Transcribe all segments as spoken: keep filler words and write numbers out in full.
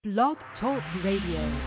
Blog Talk Radio.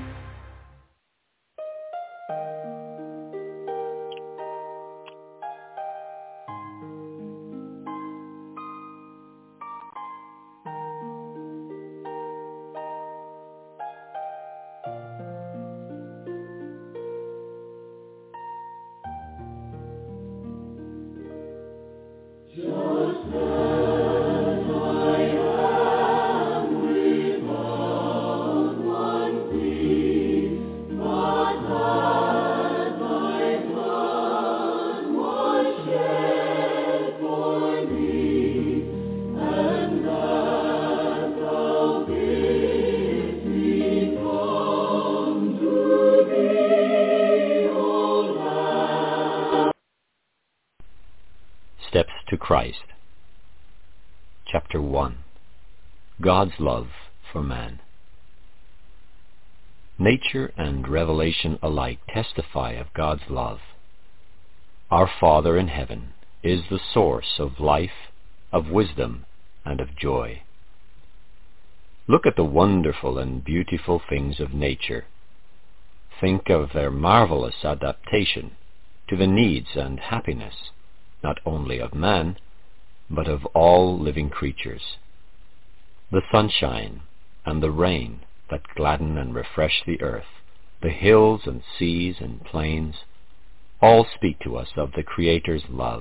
Steps to Christ. Chapter one. God's Love for Man. Nature and revelation alike testify of God's love. Our Father in heaven is the source of life, of wisdom, and of joy. Look at the wonderful and beautiful things of nature. Think of their marvelous adaptation to the needs and happiness not only of man, but of all living creatures. The sunshine and the rain that gladden and refresh the earth, the hills and seas and plains, all speak to us of the Creator's love.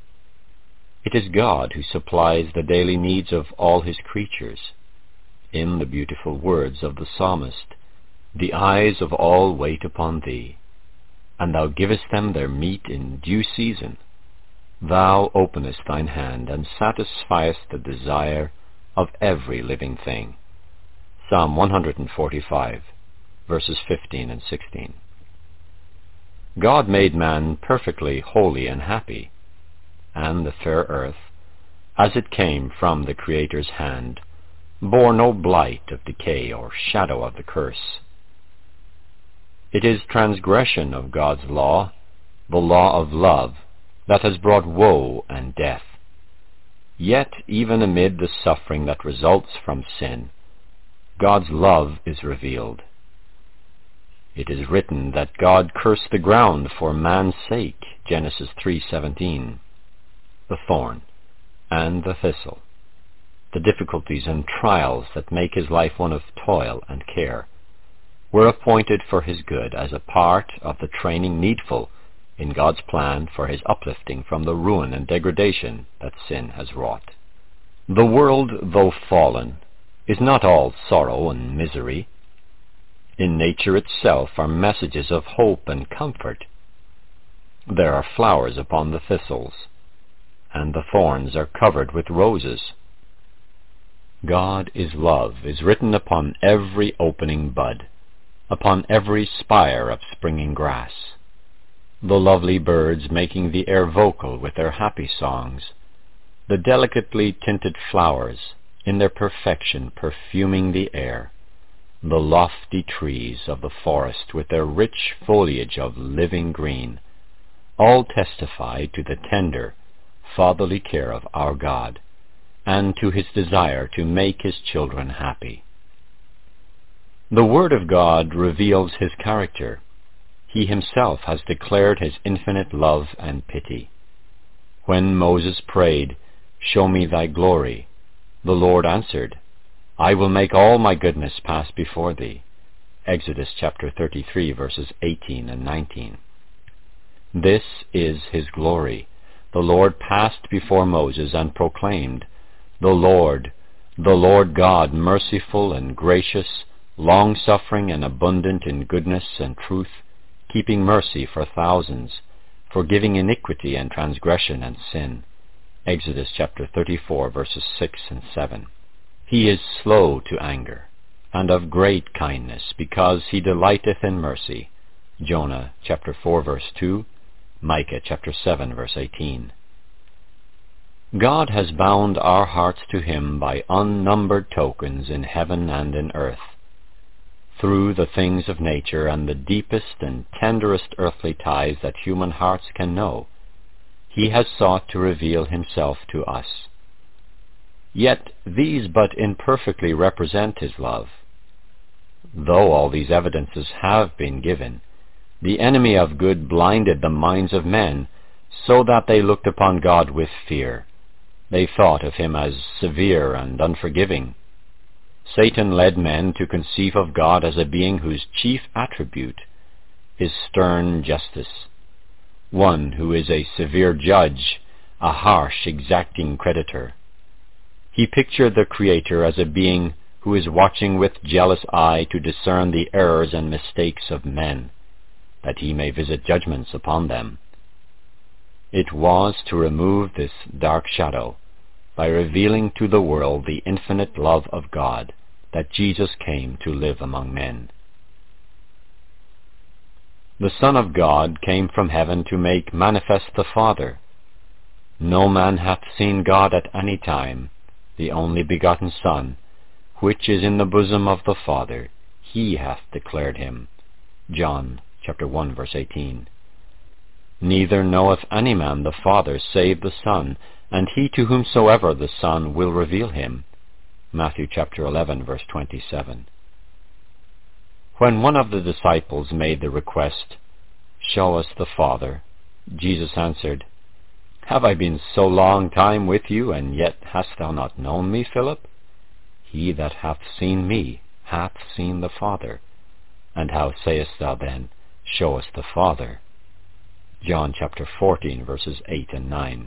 It is God who supplies the daily needs of all his creatures. In the beautiful words of the psalmist, "The eyes of all wait upon thee, and thou givest them their meat in due season. Thou openest thine hand and satisfiest the desire of every living thing." Psalm one forty-five, verses fifteen and sixteen. God made man perfectly holy and happy, and the fair earth, as it came from the Creator's hand, bore no blight of decay or shadow of the curse. It is transgression of God's law, the law of love, that has brought woe and death. Yet, even amid the suffering that results from sin, God's love is revealed. It is written that God cursed the ground for man's sake, Genesis three seventeen. The thorn and the thistle, the difficulties and trials that make his life one of toil and care, were appointed for his good as a part of the training needful in God's plan for his uplifting from the ruin and degradation that sin has wrought. The world, though fallen, is not all sorrow and misery. In nature itself are messages of hope and comfort. There are flowers upon the thistles, and the thorns are covered with roses. God is love is written upon every opening bud, upon every spire of springing grass. The lovely birds making the air vocal with their happy songs, the delicately tinted flowers in their perfection perfuming the air, the lofty trees of the forest with their rich foliage of living green, all testify to the tender, fatherly care of our God, and to his desire to make his children happy. The Word of God reveals his character. He himself has declared his infinite love and pity. When Moses prayed, "Show me thy glory," the Lord answered, "I will make all my goodness pass before thee." Exodus chapter thirty-three, verses eighteen and nineteen. This is his glory. The Lord passed before Moses and proclaimed, "The Lord, the Lord God, merciful and gracious, long-suffering and abundant in goodness and truth, keeping mercy for thousands, forgiving iniquity and transgression and sin." Exodus chapter thirty-four, verses six and seven. He is slow to anger, and of great kindness, because he delighteth in mercy. Jonah chapter four, verse two, Micah chapter seven, verse eighteen. God has bound our hearts to him by unnumbered tokens in heaven and in earth. Through the things of nature and the deepest and tenderest earthly ties that human hearts can know, he has sought to reveal himself to us. Yet these but imperfectly represent his love, though all these evidences have been given, the enemy of good blinded the minds of men, so that they looked upon God with fear. They thought of him as severe and unforgiving. Satan led men to conceive of God as a being whose chief attribute is stern justice, one who is a severe judge, a harsh, exacting creditor. He pictured the Creator as a being who is watching with jealous eye to discern the errors and mistakes of men, that he may visit judgments upon them. It was to remove this dark shadow by revealing to the world the infinite love of God that Jesus came to live among men. The Son of God came from heaven to make manifest the Father. No man hath seen God at any time. The only begotten Son, which is in the bosom of the Father, he hath declared him. John chapter one, verse eighteen. Neither knoweth any man the Father save the Son, and he to whomsoever the Son will reveal him. Matthew chapter eleven, verse twenty-seven. When one of the disciples made the request, "Show us the Father," Jesus answered, "Have I been so long time with you, and yet hast thou not known me, Philip? He that hath seen me hath seen the Father. And how sayest thou then, Show us the Father?" John chapter fourteen, verses eight and nine.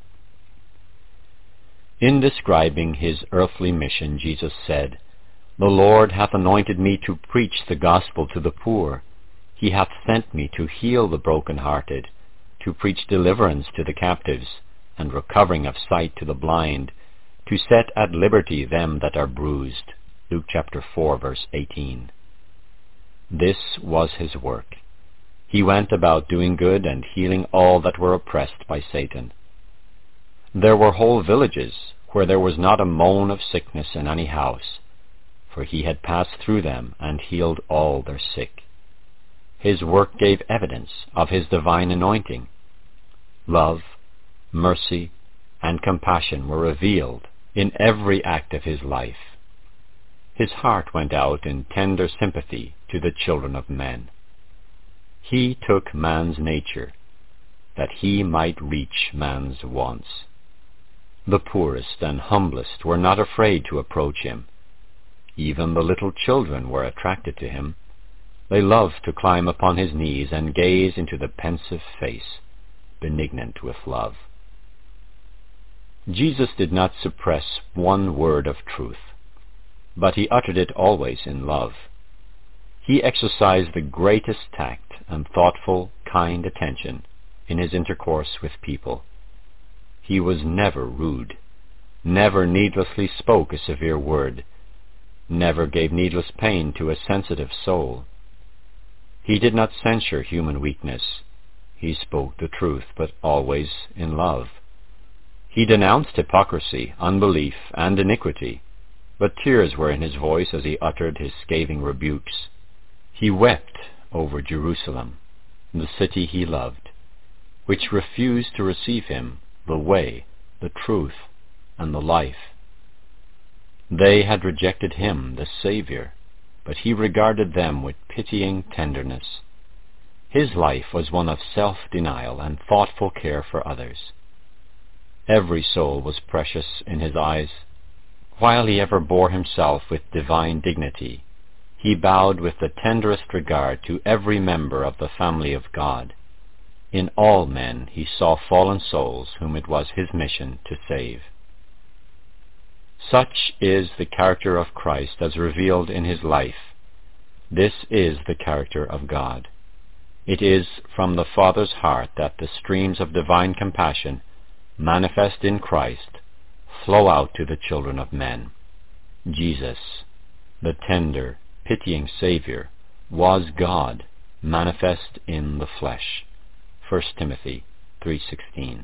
In describing his earthly mission, Jesus said, "The Lord hath anointed me to preach the gospel to the poor. He hath sent me to heal the broken-hearted, to preach deliverance to the captives, and recovering of sight to the blind, to set at liberty them that are bruised." Luke chapter four, verse eighteen. This was his work. He went about doing good and healing all that were oppressed by Satan. There were whole villages where there was not a moan of sickness in any house, for he had passed through them and healed all their sick. His work gave evidence of his divine anointing. Love, mercy, and compassion were revealed in every act of his life. His heart went out in tender sympathy to the children of men. He took man's nature, that he might reach man's wants. The poorest and humblest were not afraid to approach him. Even the little children were attracted to him. They loved to climb upon his knees and gaze into the pensive face, benignant with love. Jesus did not suppress one word of truth, but he uttered it always in love. He exercised the greatest tact and thoughtful, kind attention in his intercourse with people. He was never rude, never needlessly spoke a severe word, never gave needless pain to a sensitive soul. He did not censure human weakness. He spoke the truth, but always in love. He denounced hypocrisy, unbelief, and iniquity, but tears were in his voice as he uttered his scathing rebukes. He wept over Jerusalem, the city he loved, which refused to receive him, the way, the truth, and the life. They had rejected him, the Savior, but he regarded them with pitying tenderness. His life was one of self-denial and thoughtful care for others. Every soul was precious in his eyes. While he ever bore himself with divine dignity, he bowed with the tenderest regard to every member of the family of God. In all men he saw fallen souls whom it was his mission to save. Such is the character of Christ as revealed in his life. This is the character of God. It is from the Father's heart that the streams of divine compassion, manifest in Christ, flow out to the children of men. Jesus, the tender, pitying Savior, was God, manifest in the flesh. First Timothy three sixteen.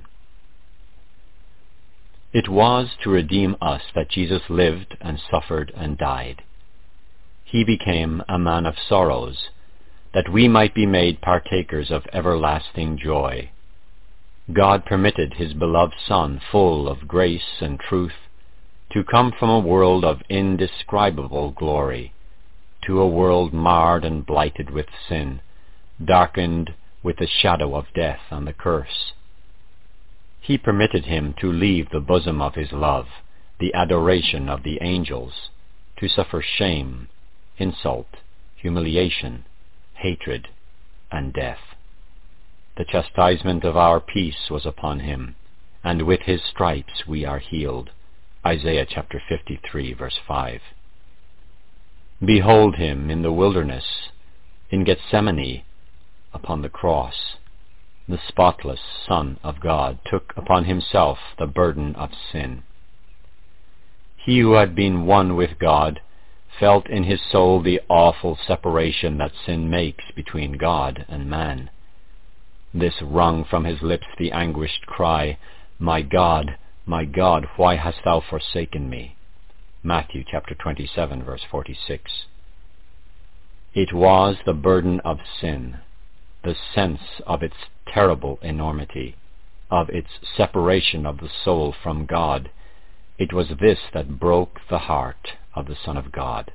It was to redeem us that Jesus lived and suffered and died. He became a man of sorrows, that we might be made partakers of everlasting joy. God permitted his beloved Son, full of grace and truth, to come from a world of indescribable glory, to a world marred and blighted with sin, darkened with the shadow of death and the curse. He permitted him to leave the bosom of his love, the adoration of the angels, to suffer shame, insult, humiliation, hatred, and death. The chastisement of our peace was upon him, and with his stripes we are healed. Isaiah chapter fifty-three, verse five. Behold him in the wilderness, in Gethsemane, upon the cross. The spotless Son of God took upon himself the burden of sin. He who had been one with God felt in his soul the awful separation that sin makes between God and man. This wrung from his lips the anguished cry, "My God, my God, why hast thou forsaken me?" Matthew chapter twenty-seven, verse forty-six. It was the burden of sin, the sense of its terrible enormity, of its separation of the soul from God. It was this that broke the heart of the Son of God.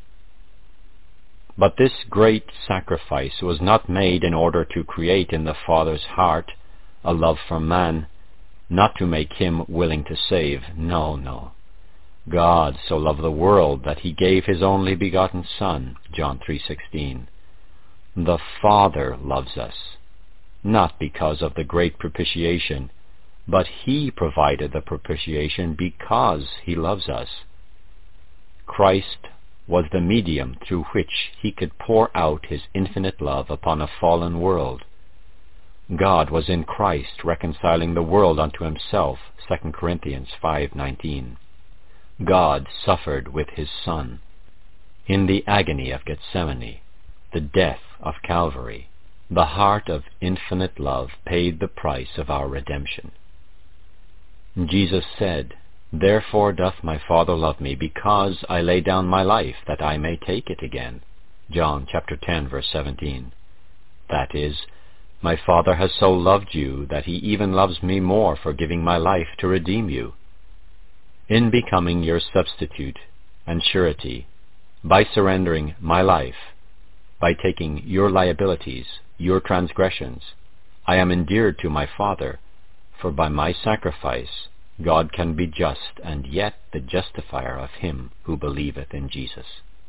But this great sacrifice was not made in order to create in the Father's heart a love for man, not to make him willing to save. No, no. God so loved the world that he gave his only begotten Son, John three sixteen. The Father loves us, not because of the great propitiation, but he provided the propitiation because he loves us. Christ was the medium through which he could pour out his infinite love upon a fallen world. God was in Christ reconciling the world unto himself, Second Corinthians five nineteen. God suffered with his Son. In the agony of Gethsemane, the death of Calvary, the heart of infinite love paid the price of our redemption. Jesus said, "Therefore doth my Father love me, because I lay down my life, that I may take it again." John chapter ten, verse seventeen. That is, my Father has so loved you that he even loves me more for giving my life to redeem you. In becoming your substitute and surety, by surrendering my life, by taking your liabilities, your transgressions, I am endeared to my Father, for by my sacrifice God can be just and yet the justifier of him who believeth in Jesus.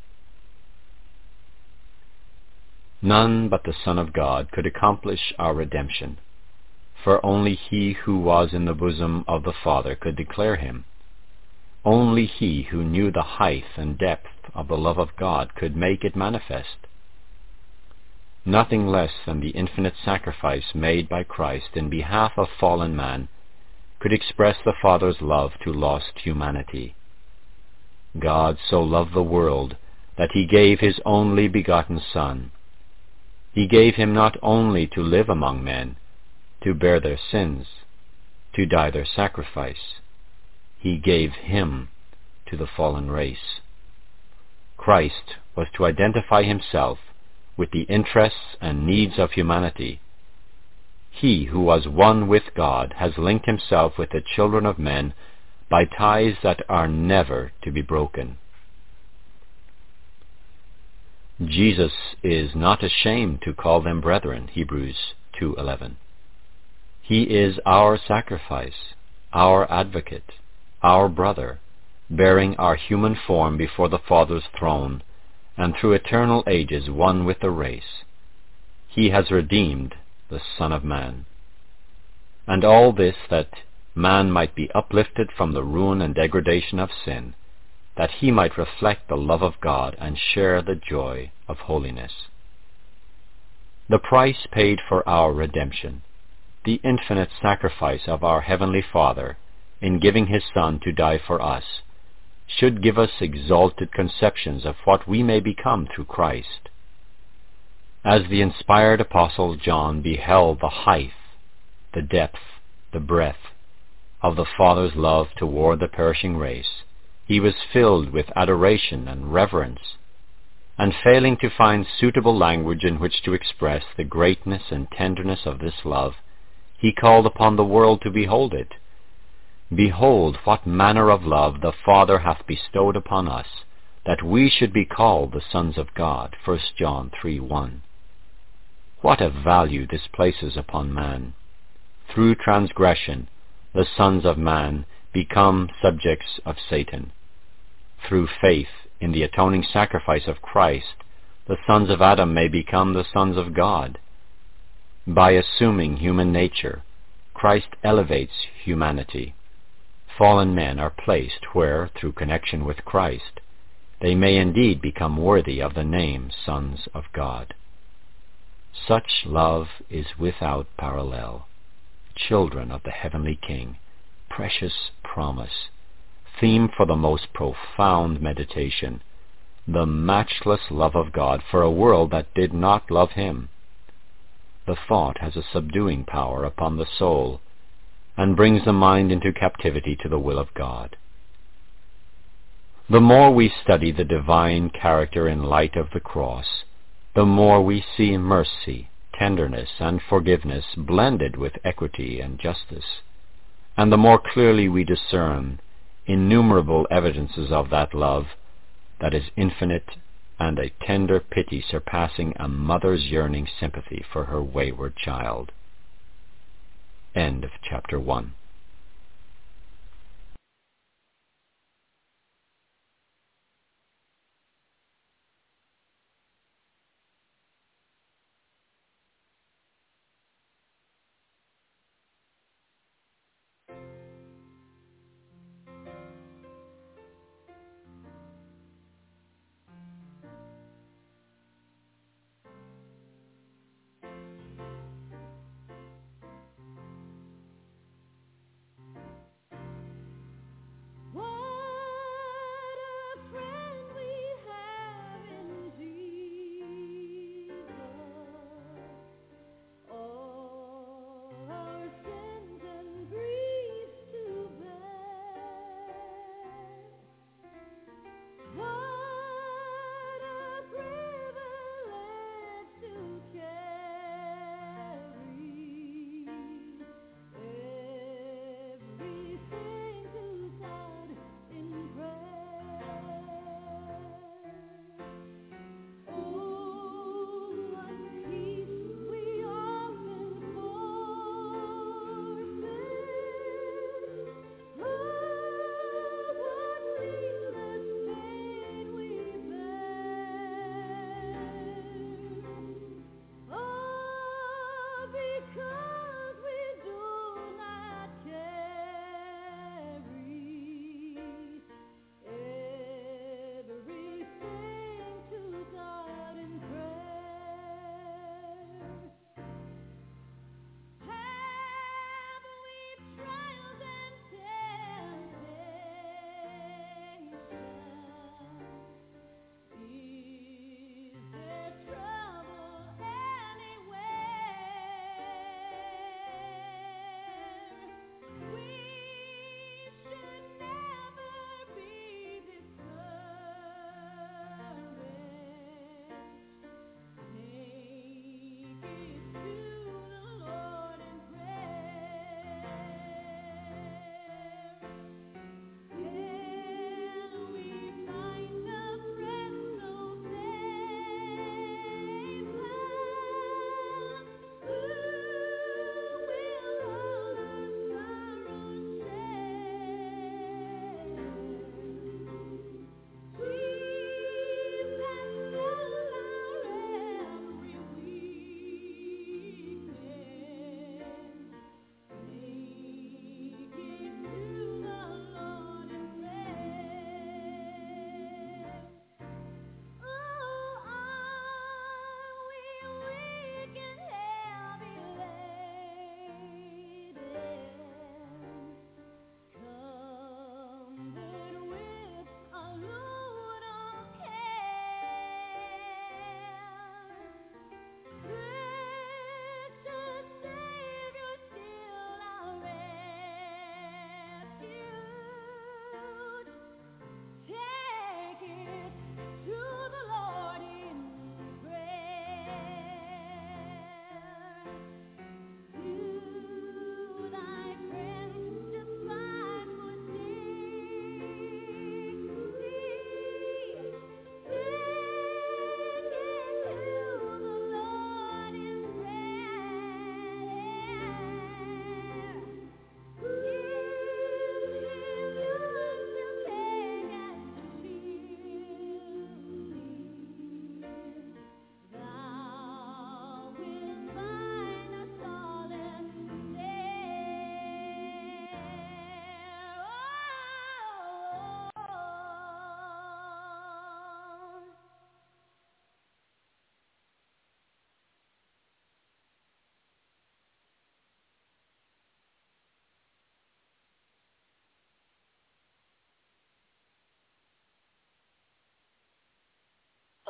None but the Son of God could accomplish our redemption, for only he who was in the bosom of the Father could declare him. Only he who knew the height and depth of the love of God could make it manifest. Nothing less than the infinite sacrifice made by Christ in behalf of fallen man could express the Father's love to lost humanity. God so loved the world that he gave his only begotten Son. He gave him not only to live among men, to bear their sins, to die their sacrifice. He gave him to the fallen race. Christ was to identify himself with the interests and needs of humanity. He who was one with God has linked himself with the children of men by ties that are never to be broken. Jesus is not ashamed to call them brethren, Hebrews two eleven. He is our sacrifice, our advocate, our brother, bearing our human form before the Father's throne, and through eternal ages one with the race. He has redeemed the Son of Man. And all this that man might be uplifted from the ruin and degradation of sin, that he might reflect the love of God and share the joy of holiness. The price paid for our redemption, the infinite sacrifice of our Heavenly Father in giving his Son to die for us, should give us exalted conceptions of what we may become through Christ. As the inspired Apostle John beheld the height, the depth, the breadth of the Father's love toward the perishing race, he was filled with adoration and reverence, and failing to find suitable language in which to express the greatness and tenderness of this love, he called upon the world to behold it. Behold what manner of love the Father hath bestowed upon us, that we should be called the sons of God, First John three one. What a value this places upon man! Through transgression, the sons of man become subjects of Satan. Through faith in the atoning sacrifice of Christ, the sons of Adam may become the sons of God. By assuming human nature, Christ elevates humanity. Fallen men are placed where, through connection with Christ, they may indeed become worthy of the name sons of God. Such love is without parallel. Children of the heavenly King, precious promise, theme for the most profound meditation, the matchless love of God for a world that did not love him. The thought has a subduing power upon the soul, and brings the mind into captivity to the will of God. The more we study the divine character in light of the cross, the more we see mercy, tenderness, and forgiveness blended with equity and justice, and the more clearly we discern innumerable evidences of that love that is infinite and a tender pity surpassing a mother's yearning sympathy for her wayward child. End of chapter one.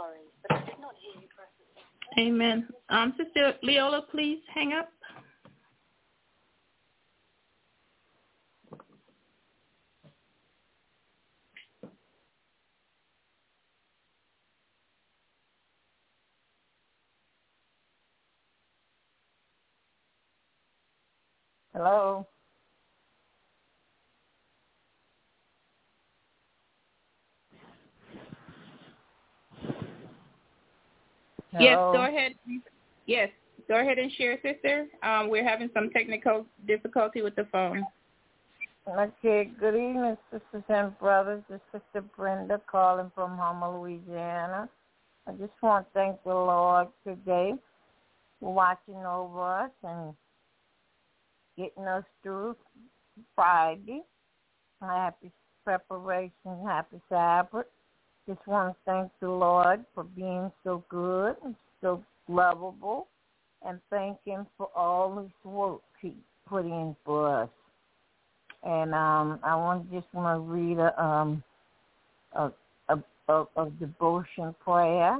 sorry, but I did not hear you press it. Amen. Um, Sister Leola, please hang up. Hello? Hello? Yes, go ahead. Yes, go ahead and share, sister. Um, we're having some technical difficulty with the phone. Okay, good evening, sisters and brothers. This is Sister Brenda calling from Houma, Louisiana. I just want to thank the Lord today for watching over us and getting us through Friday. Happy preparation, happy Sabbath. Just want to thank the Lord for being so good and so lovable, and thank Him for all His work He put in for us. And um, I want just want to read a um a a, a, a devotion prayer.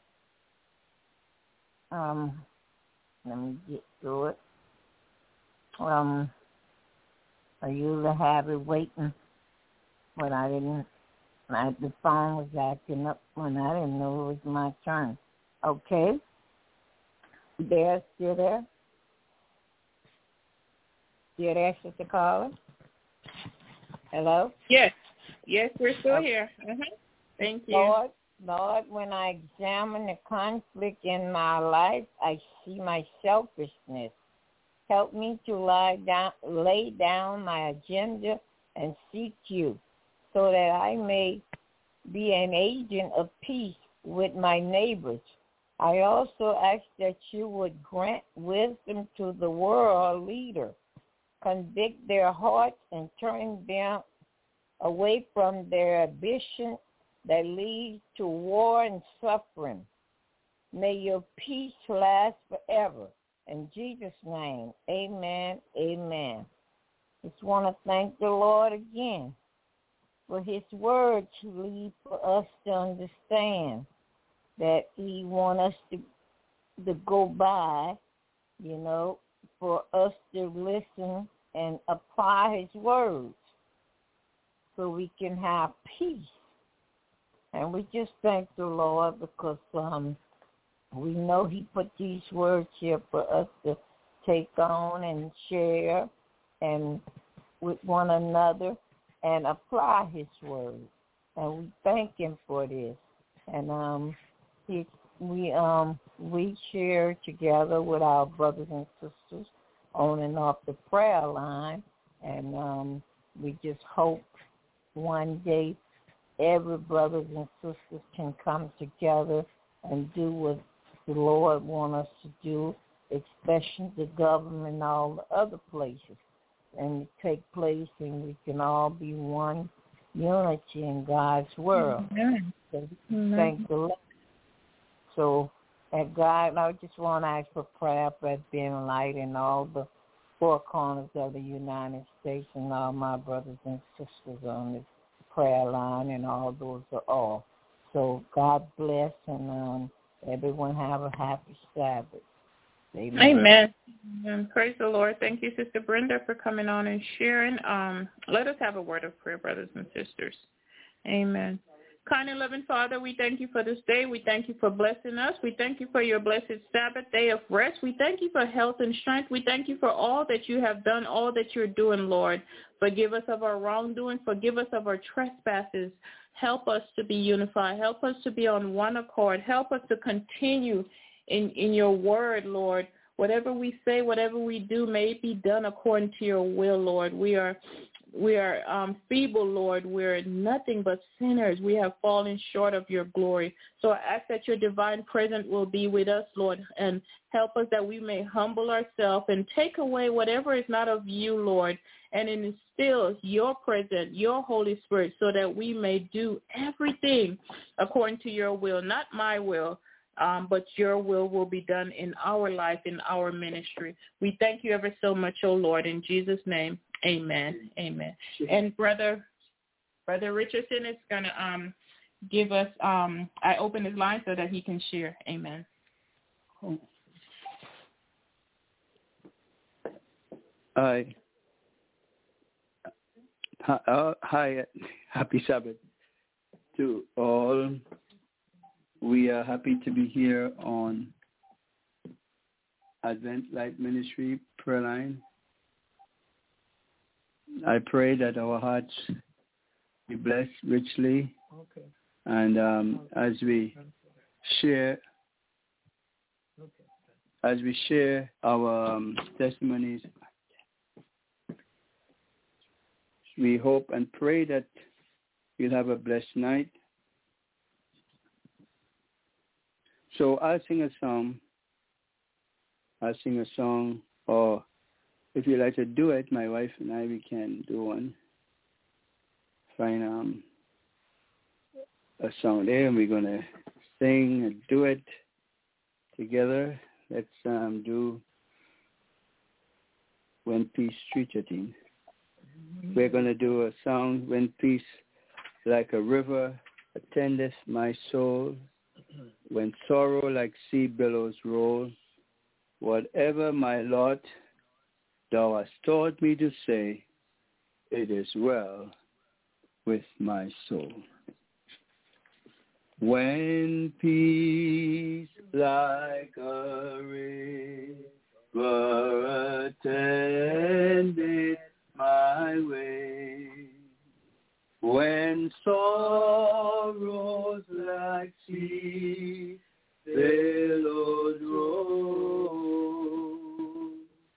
Um, let me get through it. Um, I usually have it waiting, but I didn't. My, the phone was acting up when I didn't know it was my turn. Okay. There, still there? Still there, Sister Carla? Hello? Yes. Yes, we're still okay. here. Uh-huh. Thank you. Lord, Lord, when I examine the conflict in my life, I see my selfishness. Help me to lie down, lay down my agenda and seek you, so that I may be an agent of peace with my neighbors. I also ask that you would grant wisdom to the world leader, convict their hearts and turn them away from their ambition that leads to war and suffering. May your peace last forever. In Jesus' name, amen, amen. Just want to thank the Lord again for His word to lead for us to understand that He wants us to to go by, you know, for us to listen and apply His words so we can have peace. And we just thank the Lord because um, we know He put these words here for us to take on and share and with one another and apply His word, and we thank Him for this. And um, he, we um we share together with our brothers and sisters on and off the prayer line, and um, we just hope one day every brothers and sisters can come together and do what the Lord wants us to do, especially the government and all the other places, and take place, and we can all be one unity in God's world. Mm-hmm. So Mm-hmm. thank the Lord. So, at God, I just want to ask for prayer for being light in all the four corners of the United States and all my brothers and sisters on this prayer line, and all those are all. So God bless, and um, everyone have a happy Sabbath. Amen. Amen. Amen. Praise the Lord. Thank you, Sister Brenda, for coming on and sharing. Um, let us have a word of prayer, brothers and sisters. Amen. Kind and loving Father, we thank you for this day. We thank you for blessing us. We thank you for your blessed Sabbath day of rest. We thank you for health and strength. We thank you for all that you have done, all that you're doing, Lord. Forgive us of our wrongdoing. Forgive us of our trespasses. Help us to be unified. Help us to be on one accord. Help us to continue in, in your word, Lord. Whatever we say, whatever we do, may it be done according to your will, Lord. We are we are um, feeble, Lord. We're nothing but sinners. We have fallen short of your glory. So I ask that your divine presence will be with us, Lord, and help us that we may humble ourselves and take away whatever is not of you, Lord, and instill your presence, your Holy Spirit, so that we may do everything according to your will, not my will. Um, but your will will be done in our life, in our ministry. We thank you ever so much, oh Lord, in Jesus' name. Amen. Amen. And brother, brother Richardson is going to um, give us, um, I open his line so that he can share. Amen. Hi. Uh, hi. Happy Sabbath to all. We are happy to be here on Advent Light Ministry prayer line. I pray that our hearts be blessed richly. Okay. And um, as we share, as we share our um, testimonies, we hope and pray that you'll have a blessed night. So I'll sing a song. I'll sing a song, or if you like to do it, my wife and I, we can do one. Find um, a song there, and we're going to sing and do it together. Let's um, do When Peace Reacheth Him. We're going to do a song, When Peace Like a River Attendeth My Soul, when sorrow like sea billows roll. Whatever my lot, thou hast taught me to say, it is well with my soul. When peace like a river attendeth my way, when sorrows like sea billows roll,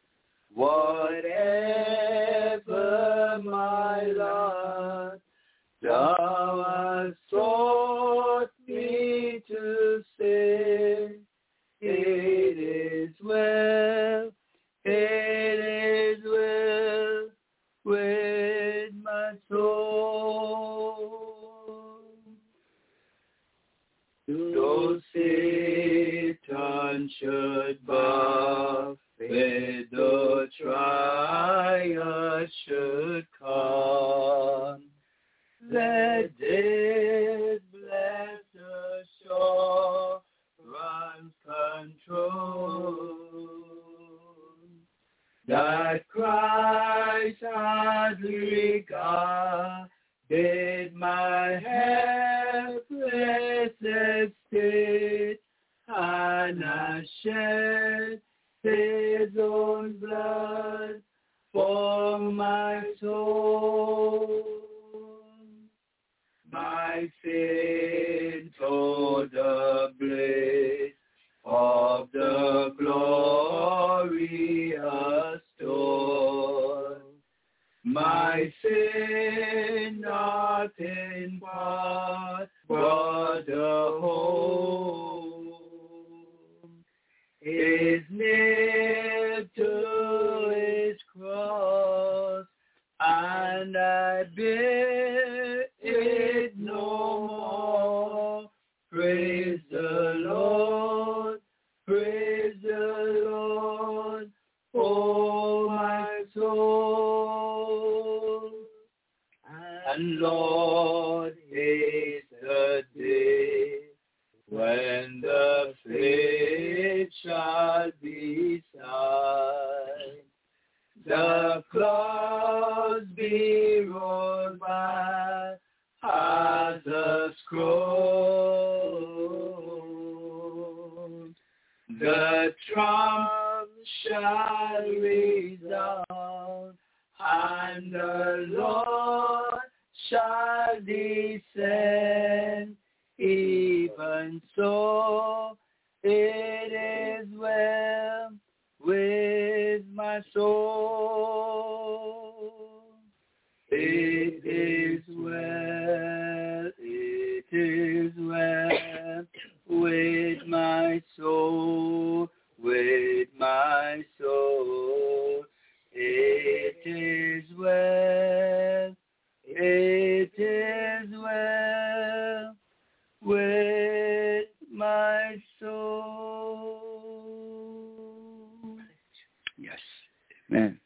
whatever my lot, thou hast taught me to say, it is well, it is well with my soul. Though Satan should buffet, though trials should come, let this blessed assurance control, that Christ has regarded my helpless estate, and has shed his own blood for my soul. My sin to the bliss of the glorious dawn, my sin not in part, but the whole, is nailed to his cross, and I bear it no more. Praise the Lord, praise the Lord, oh my soul. And Lord, is the day when the faith shall be signed, the clouds be rolled by as a scroll, the trump shall resound, and the Lord shall descend. Even so, it is well with my soul. It is well, it is well with my soul, with my soul. It is well, it is well with my soul. Yes, amen.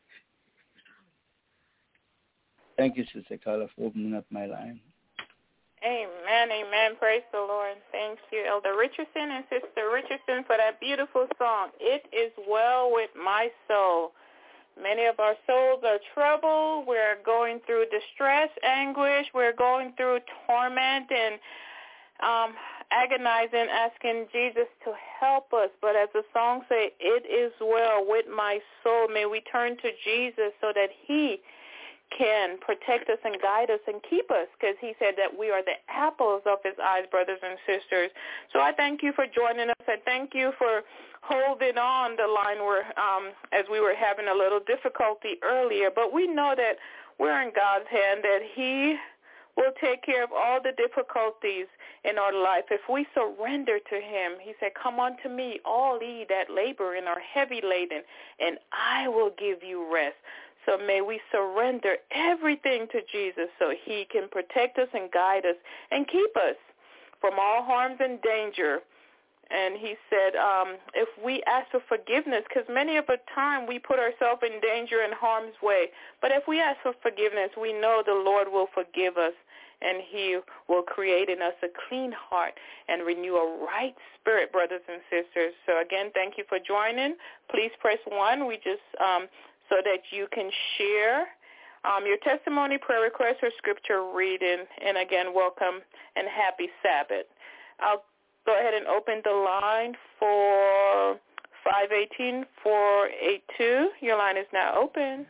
Thank you, Sister Carla, for opening up my line. Amen. Amen, amen. Praise the Lord. Thank you, Elder Richardson and Sister Richardson, for that beautiful song, It Is Well With My Soul. Many of our souls are troubled. We're going through distress, anguish. We're going through torment and um, agonizing, asking Jesus to help us. But as the song says, it is well with my soul. May we turn to Jesus so that he can protect us and guide us and keep us, because he said that we are the apples of his eyes, brothers and sisters. So I thank you for joining us. I thank you for holding on the line where, um, as we were having a little difficulty earlier. But we know that we're in God's hand, that he will take care of all the difficulties in our life if we surrender to him. He said, come unto me, all ye that labor and are heavy laden, and I will give you rest. So may we surrender everything to Jesus so he can protect us and guide us and keep us from all harms and danger. And he said, um, if we ask for forgiveness, because many of the time we put ourselves in danger and harm's way, but if we ask for forgiveness, we know the Lord will forgive us, and he will create in us a clean heart and renew a right spirit, brothers and sisters. So again, thank you for joining. Please press one. We just... Um, so that you can share um, your testimony, prayer request, or scripture reading. And again, welcome and happy Sabbath. I'll go ahead and open the line for five one eight, four eight two. Your line is now open.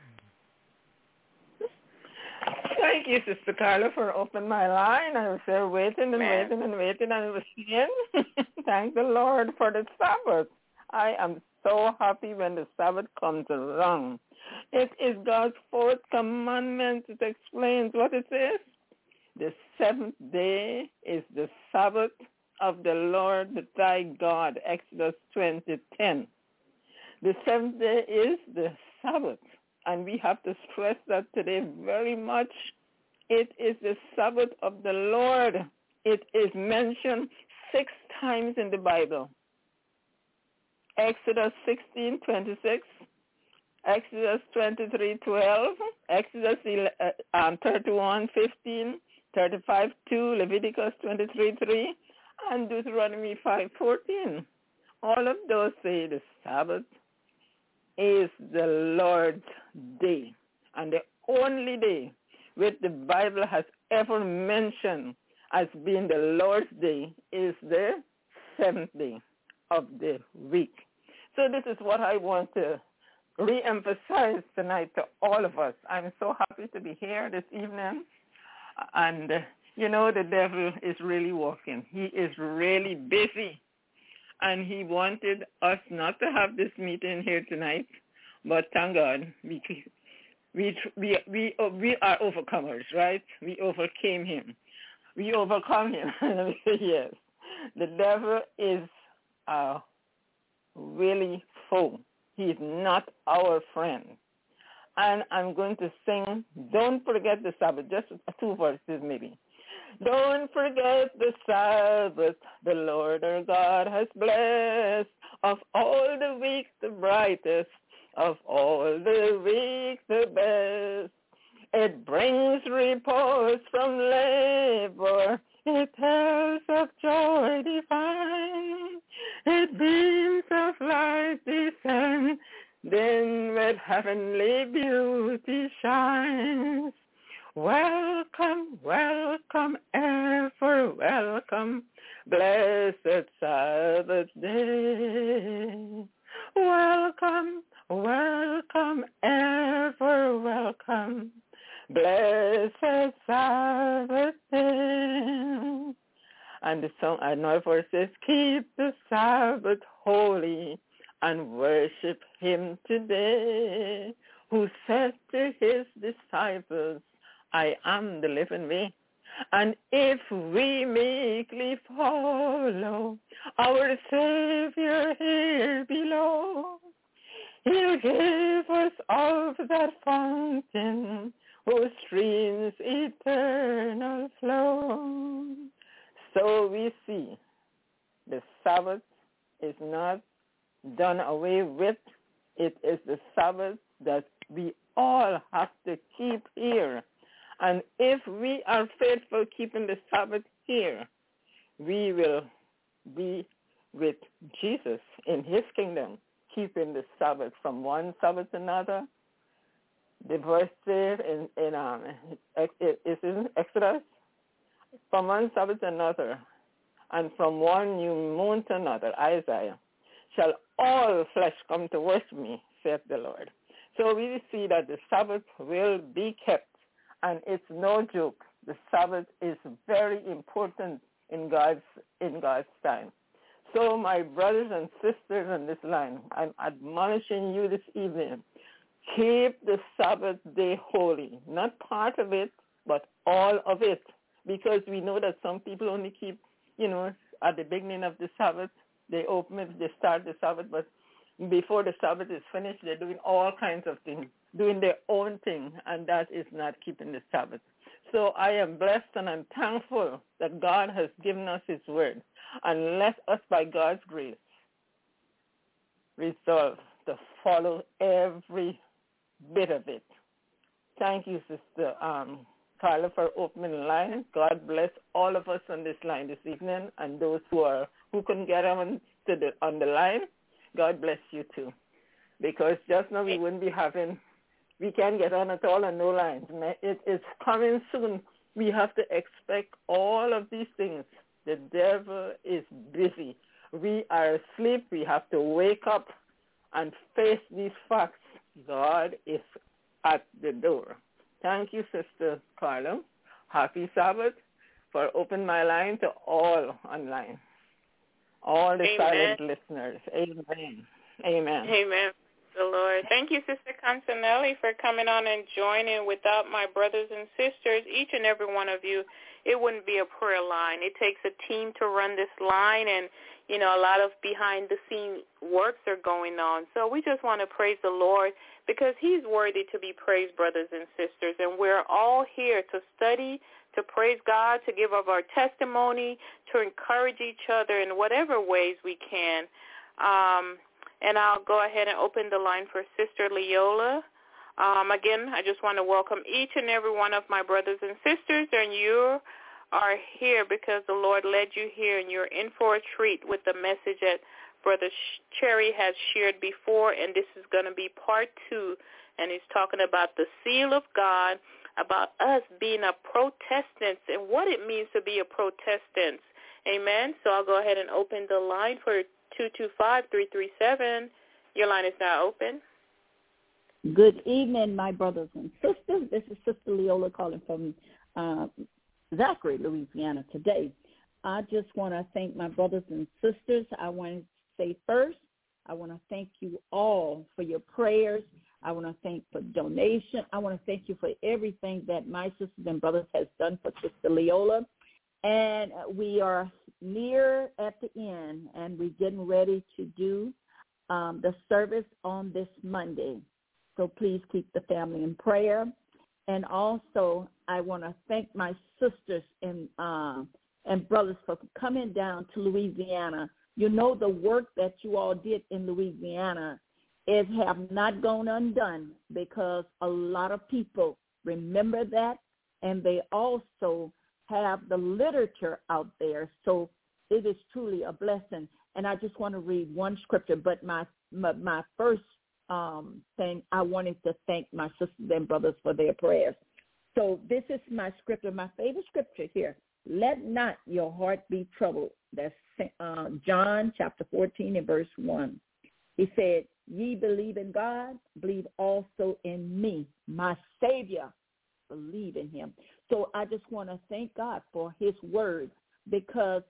Thank you, Sister Carla, for opening my line. I was there waiting and Man. waiting and waiting, and I was singing. Thank the Lord for the Sabbath. I am so happy when the Sabbath comes around. It is God's fourth commandment. It explains what it is. The seventh day is the Sabbath of the Lord thy God, Exodus twenty ten. The seventh day is the Sabbath, and we have to stress that today very much. It is the Sabbath of the Lord. It is mentioned six times in the Bible. Exodus sixteen twenty-six, Exodus twenty-three twelve, Exodus thirty-one fifteen, thirty-five two, Leviticus twenty-three three, and Deuteronomy five fourteen. All of those say the Sabbath is the Lord's day, and the only day which the Bible has ever mentioned as being the Lord's day is the seventh day of the week. So this is what I want to re-emphasize tonight to all of us. I'm so happy to be here this evening. And, uh, you know, the devil is really working. He is really busy. And he wanted us not to have this meeting here tonight. But thank God, we we we we, we are overcomers, right? We overcame him. We overcome him. Yes. The devil is uh, really foe. He is not our friend. And I'm going to sing, don't forget the Sabbath, just two verses maybe. Don't forget the Sabbath, the Lord our God has blessed. Of all the weeks the brightest, of all the weeks the best. It brings repose from labor. It tells of joy divine. It beams of light descend. Then with heavenly beauty shines. Welcome, welcome, ever welcome, blessed Sabbath day. Welcome, welcome, ever welcome, blessed Sabbath day. And the song I know for says, keep the Sabbath holy and worship him today, who said to his disciples, I am the living way. And if we meekly follow our Savior here below, he'll give us of that fountain whose streams eternal flow. So we see the Sabbath is not done away with. It is the Sabbath that we all have to keep here. And if we are faithful keeping the Sabbath here, we will be with Jesus in his kingdom, keeping the Sabbath from one Sabbath to another. The verse there in, in um, is in Exodus, from one Sabbath to another, and from one new moon to another, Isaiah, shall all flesh come to worship me, saith the Lord. So we see that the Sabbath will be kept, and it's no joke. The Sabbath is very important in God's in God's time. So my brothers and sisters on this line, I'm admonishing you this evening, keep the Sabbath day holy, not part of it, but all of it, because we know that some people only keep, you know, at the beginning of the Sabbath, they open it, they start the Sabbath, but before the Sabbath is finished, they're doing all kinds of things, doing their own thing, and that is not keeping the Sabbath. So I am blessed and I'm thankful that God has given us his word, and let us, by God's grace, resolve to follow every bit of it. Thank you, Sister um, Carla, for opening the line. God bless all of us on this line this evening, and those who are who couldn't get on to the on the line. God bless you too, because just now we wouldn't be having, we can't get on at all on no lines. It is coming soon. We have to expect all of these things. The devil is busy. We are asleep. We have to wake up and face these facts. God is at the door. Thank you, Sister Carla. Happy Sabbath for opening my line to all online, all the Amen. silent listeners. Amen. Amen. Amen. The Lord. Thank you, Sister Consanelli, for coming on and joining. Without my brothers and sisters, each and every one of you, it wouldn't be a prayer line. It takes a team to run this line, and, you know, a lot of behind-the-scene works are going on. So we just want to praise the Lord because he's worthy to be praised, brothers and sisters, and we're all here to study, to praise God, to give of our testimony, to encourage each other in whatever ways we can. Um And I'll go ahead and open the line for Sister Leola. Um, again, I just want to welcome each and every one of my brothers and sisters, and you are here because the Lord led you here, and you're in for a treat with the message that Brother Cherry has shared before, and this is going to be part two, and he's talking about the seal of God, about us being a Protestant and what it means to be a Protestant. Amen. So I'll go ahead and open the line for two two five, three three seven. Your line is now open. Good evening, my brothers and sisters. This is Sister Leola calling from uh, Zachary, Louisiana today. I just want to thank my brothers and sisters. I want to say first, I want to thank you all for your prayers. I want to thank for donation. I want to thank you for everything that my sisters and brothers has done for Sister Leola. And we are near at the end, and we're getting ready to do um, the service on this Monday. So please keep the family in prayer. And also, I want to thank my sisters and uh, and brothers for coming down to Louisiana. You know, the work that you all did in Louisiana is have not gone undone, because a lot of people remember that, and they also have the literature out there. So it is truly a blessing. And I just want to read one scripture, but my my, my first um, thing, I wanted to thank my sisters and brothers for their prayers. So this is my scripture, my favorite scripture here. Let not your heart be troubled. That's uh, John chapter fourteen and verse one. He said, ye believe in God, believe also in me, my Savior. Believe in him. So I just want to thank God for his word, because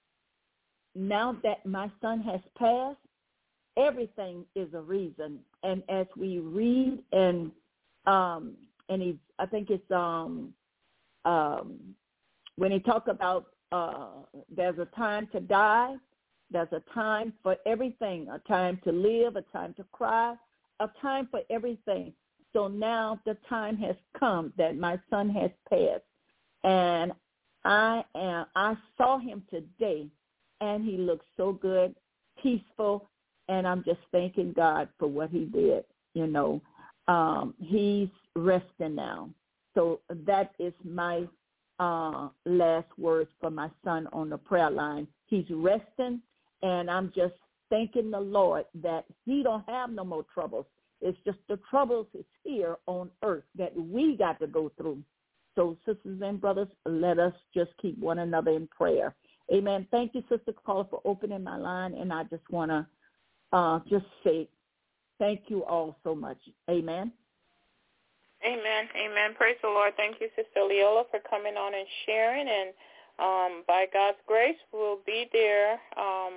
now that my son has passed, everything is a reason. And as we read and um and he I think it's um um when he talk about uh there's a time to die, there's a time for everything, a time to live, a time to cry, a time for everything. So now the time has come that my son has passed, and I am I saw him today, and he looks so good, peaceful, and I'm just thanking God for what he did. You know, um, he's resting now. So that is my uh, last words for my son on the prayer line. He's resting, and I'm just thanking the Lord that he don't have no more troubles. It's just the troubles is here on earth that we got to go through. So, sisters and brothers, let us just keep one another in prayer. Amen. Thank you, Sister Carla, for opening my line, and I just want to uh, just say thank you all so much. Amen. Amen. Amen. Praise the Lord. Thank you, Sister Leola, for coming on and sharing. And um, by God's grace, we'll be there, um,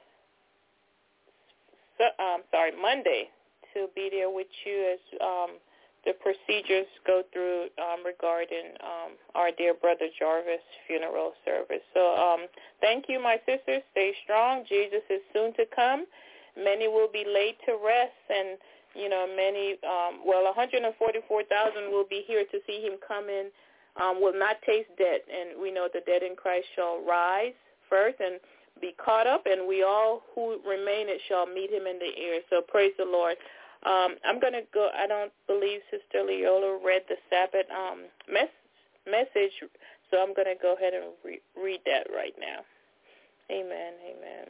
so, um, sorry, Monday, to be there with you as um, the procedures go through um, regarding um, our dear brother Jarvis' funeral service. So um, thank you, my sisters. Stay strong. Jesus is soon to come. Many will be laid to rest, and you know, many, um, well, one hundred forty-four thousand will be here to see him come in, um, will not taste death. And we know the dead in Christ shall rise first and be caught up, and we all who remain it shall meet him in the air. So praise the Lord. Um, I'm going to go, I don't believe Sister Leola read the Sabbath um, mes- message, so I'm going to go ahead and re- read that right now. Amen, amen.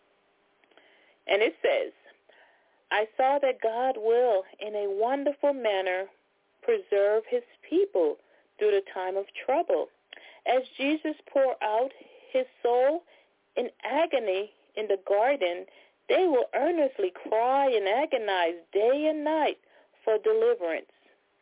And it says, I saw that God will, in a wonderful manner, preserve his people through the time of trouble. As Jesus poured out his soul in agony in the garden, they will earnestly cry and agonize day and night for deliverance.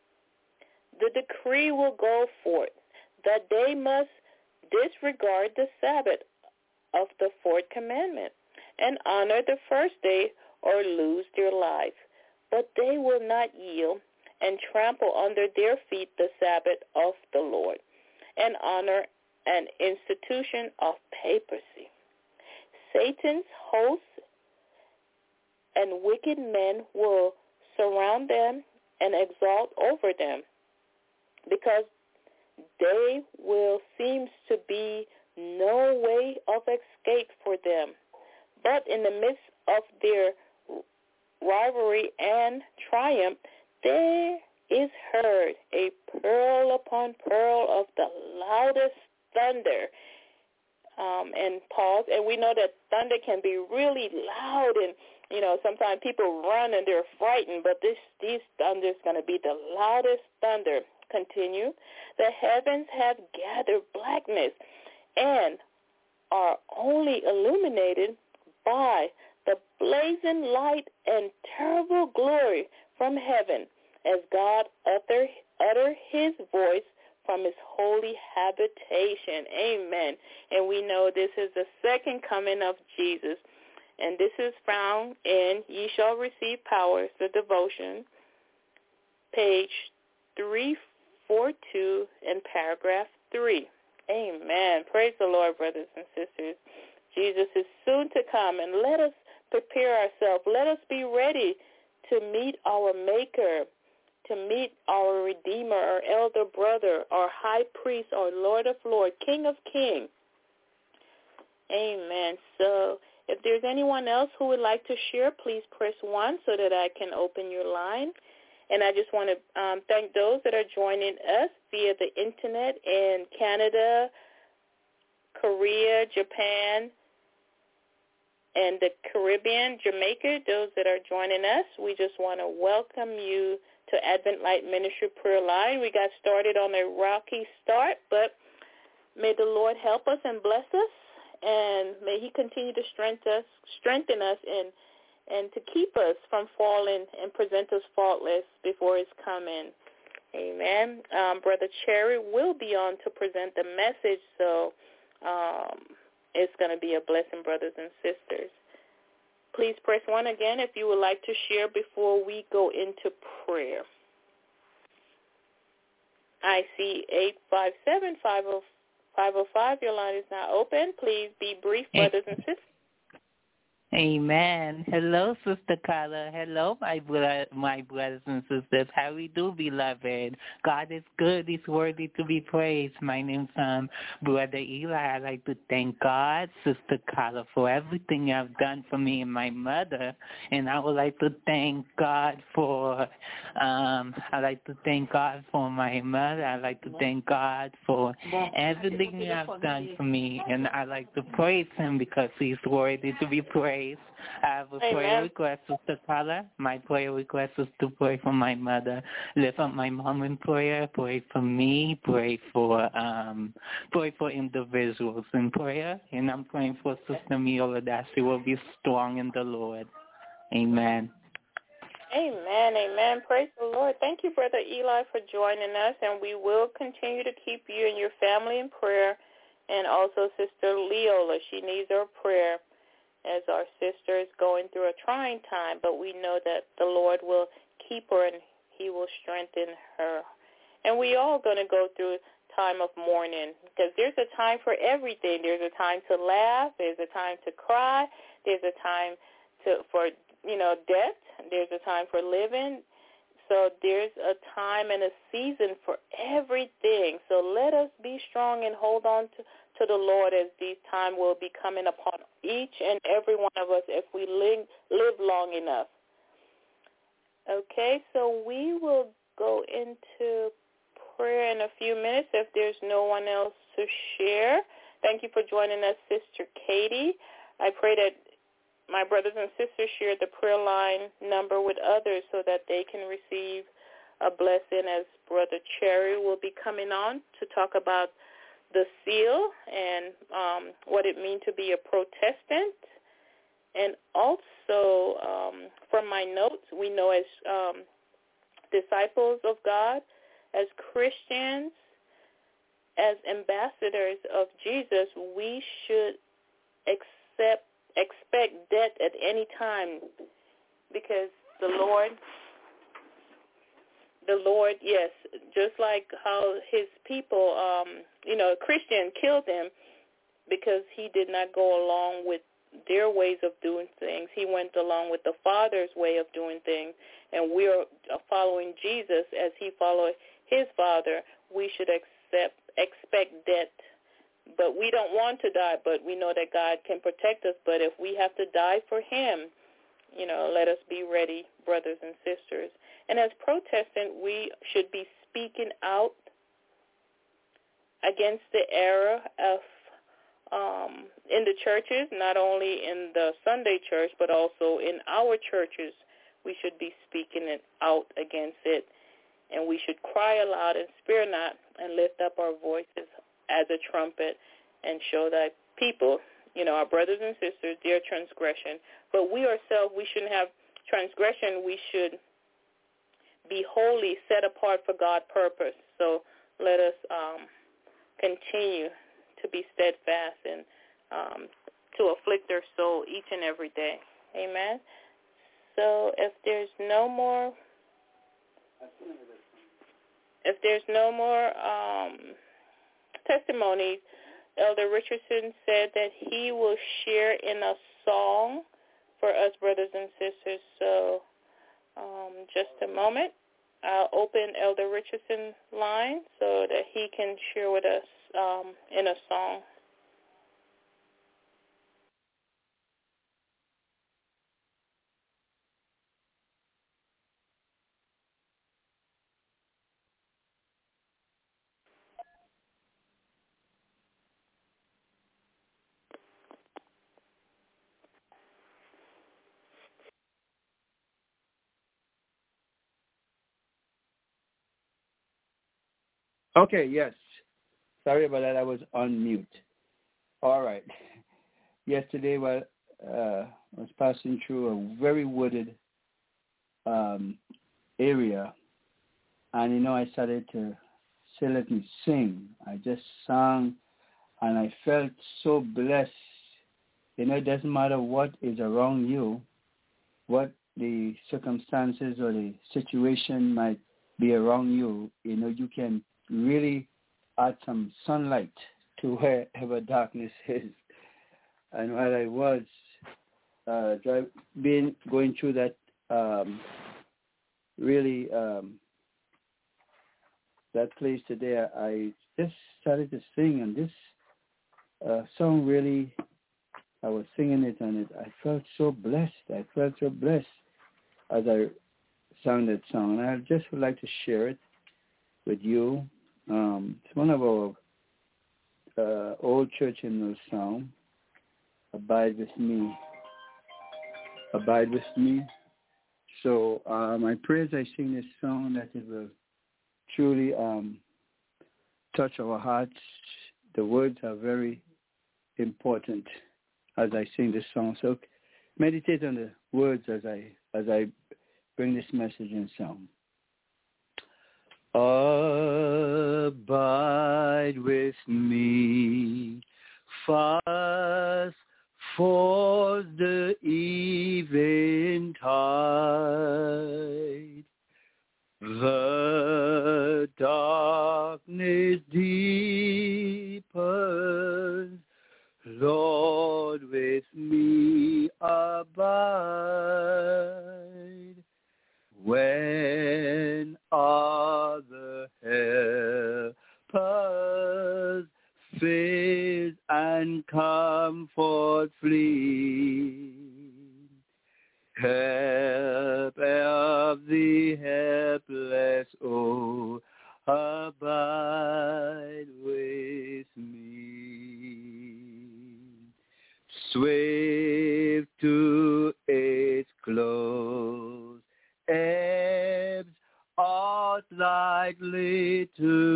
The decree will go forth that they must disregard the Sabbath of the fourth commandment and honor the first day or lose their life. But they will not yield and trample under their feet the Sabbath of the Lord and honor an institution of papacy. Satan's hosts and wicked men will surround them and exalt over them, because they will seems to be no way of escape for them. But in the midst of their rivalry and triumph, there is heard a pearl upon pearl of the loudest thunder. Um, and pause. And we know that thunder can be really loud, and you know sometimes people run and they're frightened. But this these thunder is going to be the loudest thunder. Continue. The heavens have gathered blackness and are only illuminated by the blazing light and terrible glory from heaven, as God utter, utter his voice from his holy habitation. Amen. And we know this is the second coming of Jesus. And this is found in Ye Shall Receive Power, the devotion, page three forty-two in paragraph three. Amen. Praise the Lord, brothers and sisters. Jesus is soon to come, and let us prepare ourselves. Let us be ready to meet our Maker, to meet our Redeemer, our elder brother, our high priest, our Lord of Lords, King of Kings. Amen. So if there's anyone else who would like to share, please press one so that I can open your line. And I just want to um, thank those that are joining us via the Internet in Canada, Korea, Japan, and the Caribbean, Jamaica, those that are joining us. We just want to welcome you to Advent Light Ministry Prayer Line. We got started on a rocky start, but may the Lord help us and bless us, and may he continue to strengthen us, strengthen us and, and to keep us from falling and present us faultless before his coming. Amen. Um, Brother Cherry will be on to present the message, so um, it's going to be a blessing, brothers and sisters. Please press one again if you would like to share before we go into prayer. I see eight five seven, five oh five. Your line is now open. Please be brief, brothers and sisters. Amen. Hello, Sister Carla. Hello, my bro- my brothers and sisters. How we do, beloved? God is good. He's worthy to be praised. My name's um, Brother Eli. I'd like to thank God, Sister Carla, for everything you have done for me and my mother. And I would like to thank God for, um, I'd like to thank God for my mother. I'd like to thank God for everything you have done for me. And I'd like to praise him because he's worthy to be praised. I have a Amen. prayer request, Sister Carla. My prayer request is to pray for my mother. Lift up my mom in prayer. Pray for me. Pray for um, pray for individuals in prayer. And I'm praying for Sister Miola that she will be strong in the Lord. Amen. Amen, amen. Praise the Lord. Thank you, Brother Eli, for joining us, and we will continue to keep you and your family in prayer, and also Sister Leola. She needs our prayer as our sister is going through a trying time, but we know that the Lord will keep her and he will strengthen her. And we all going to go through a time of mourning because there's a time for everything. There's a time to laugh. There's a time to cry. There's a time to for, you know, death. There's a time for living. So there's a time and a season for everything. So let us be strong and hold on to to the Lord as this time will be coming upon each and every one of us if we live, live long enough. Okay, so we will go into prayer in a few minutes if there's no one else to share. Thank you for joining us, Sister Katie. I pray that my brothers and sisters share the prayer line number with others so that they can receive a blessing as Brother Cherry will be coming on to talk about the seal and um, what it means to be a Protestant. And also, um, from my notes, we know as um, disciples of God, as Christians, as ambassadors of Jesus, we should accept, expect death at any time because the Lord... The Lord, yes, just like how his people, um, you know, a Christian killed him because he did not go along with their ways of doing things. He went along with the Father's way of doing things, and we are following Jesus as he followed his Father. We should accept, expect death, but we don't want to die, but we know that God can protect us. But if we have to die for him, you know, let us be ready, brothers and sisters. And as Protestant, we should be speaking out against the error of um, in the churches, not only in the Sunday church, but also in our churches. We should be speaking it out against it. And we should cry aloud and spare not and lift up our voices as a trumpet and show that people, you know, our brothers and sisters, their transgression. But we ourselves, we shouldn't have transgression. We should be holy, set apart for God's purpose. So let us um, continue to be steadfast and um, to afflict our soul each and every day. Amen. So if there's no more, if there's no more um, testimonies, Elder Richardson said that he will share in a song for us brothers and sisters. So um, just a moment. I'll open Elder Richardson's line so that he can share with us um, in a song. Okay, yes. Sorry about that. I was on mute. All right. Yesterday, well, uh, I was passing through a very wooded um, area, and, you know, I started to say, let me sing. I just sang, and I felt so blessed. You know, it doesn't matter what is around you, what the circumstances or the situation might be around you, you know, you can really add some sunlight to wherever darkness is. And while I was uh, drive, being going through that um, really um, that place today, I just started to sing, and this uh, song really, I was singing it, and it, I felt so blessed. I felt so blessed as I sang that song, and I just would like to share it with you. Um, it's one of our uh, old church hymnal song, Abide With Me. Abide With Me. So um, I pray as I sing this song that it will truly um, touch our hearts. The words are very important as I sing this song. So meditate on the words as I as I bring this message in song. Abide with me, fast falls the eventide. The darkness deepens, Lord, with me abide. When other helpers fail and comfort flee, help of the helpless, oh, abide with me. Swift to its close, ebbs out lightly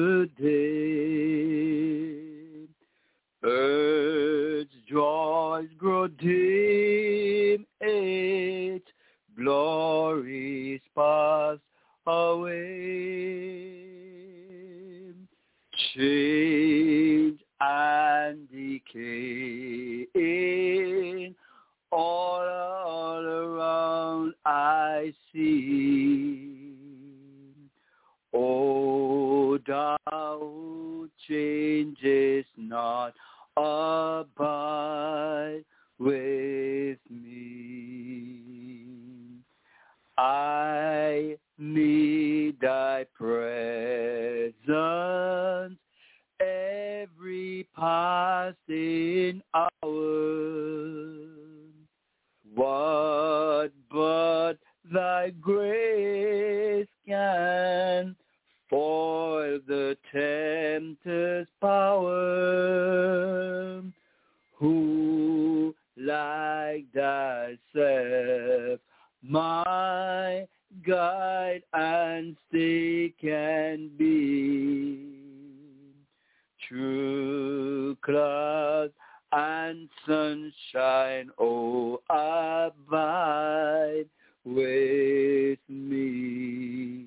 today. Earth's joys grow dim, its glories pass away. Change and decay in all, all around I see. O thou who changes not, abide with me. I need thy presence every passing hour. What but thy grace can foil the tempter's power? Who like thyself, my guide and stay can be? True cloud and sunshine, oh, abide with me.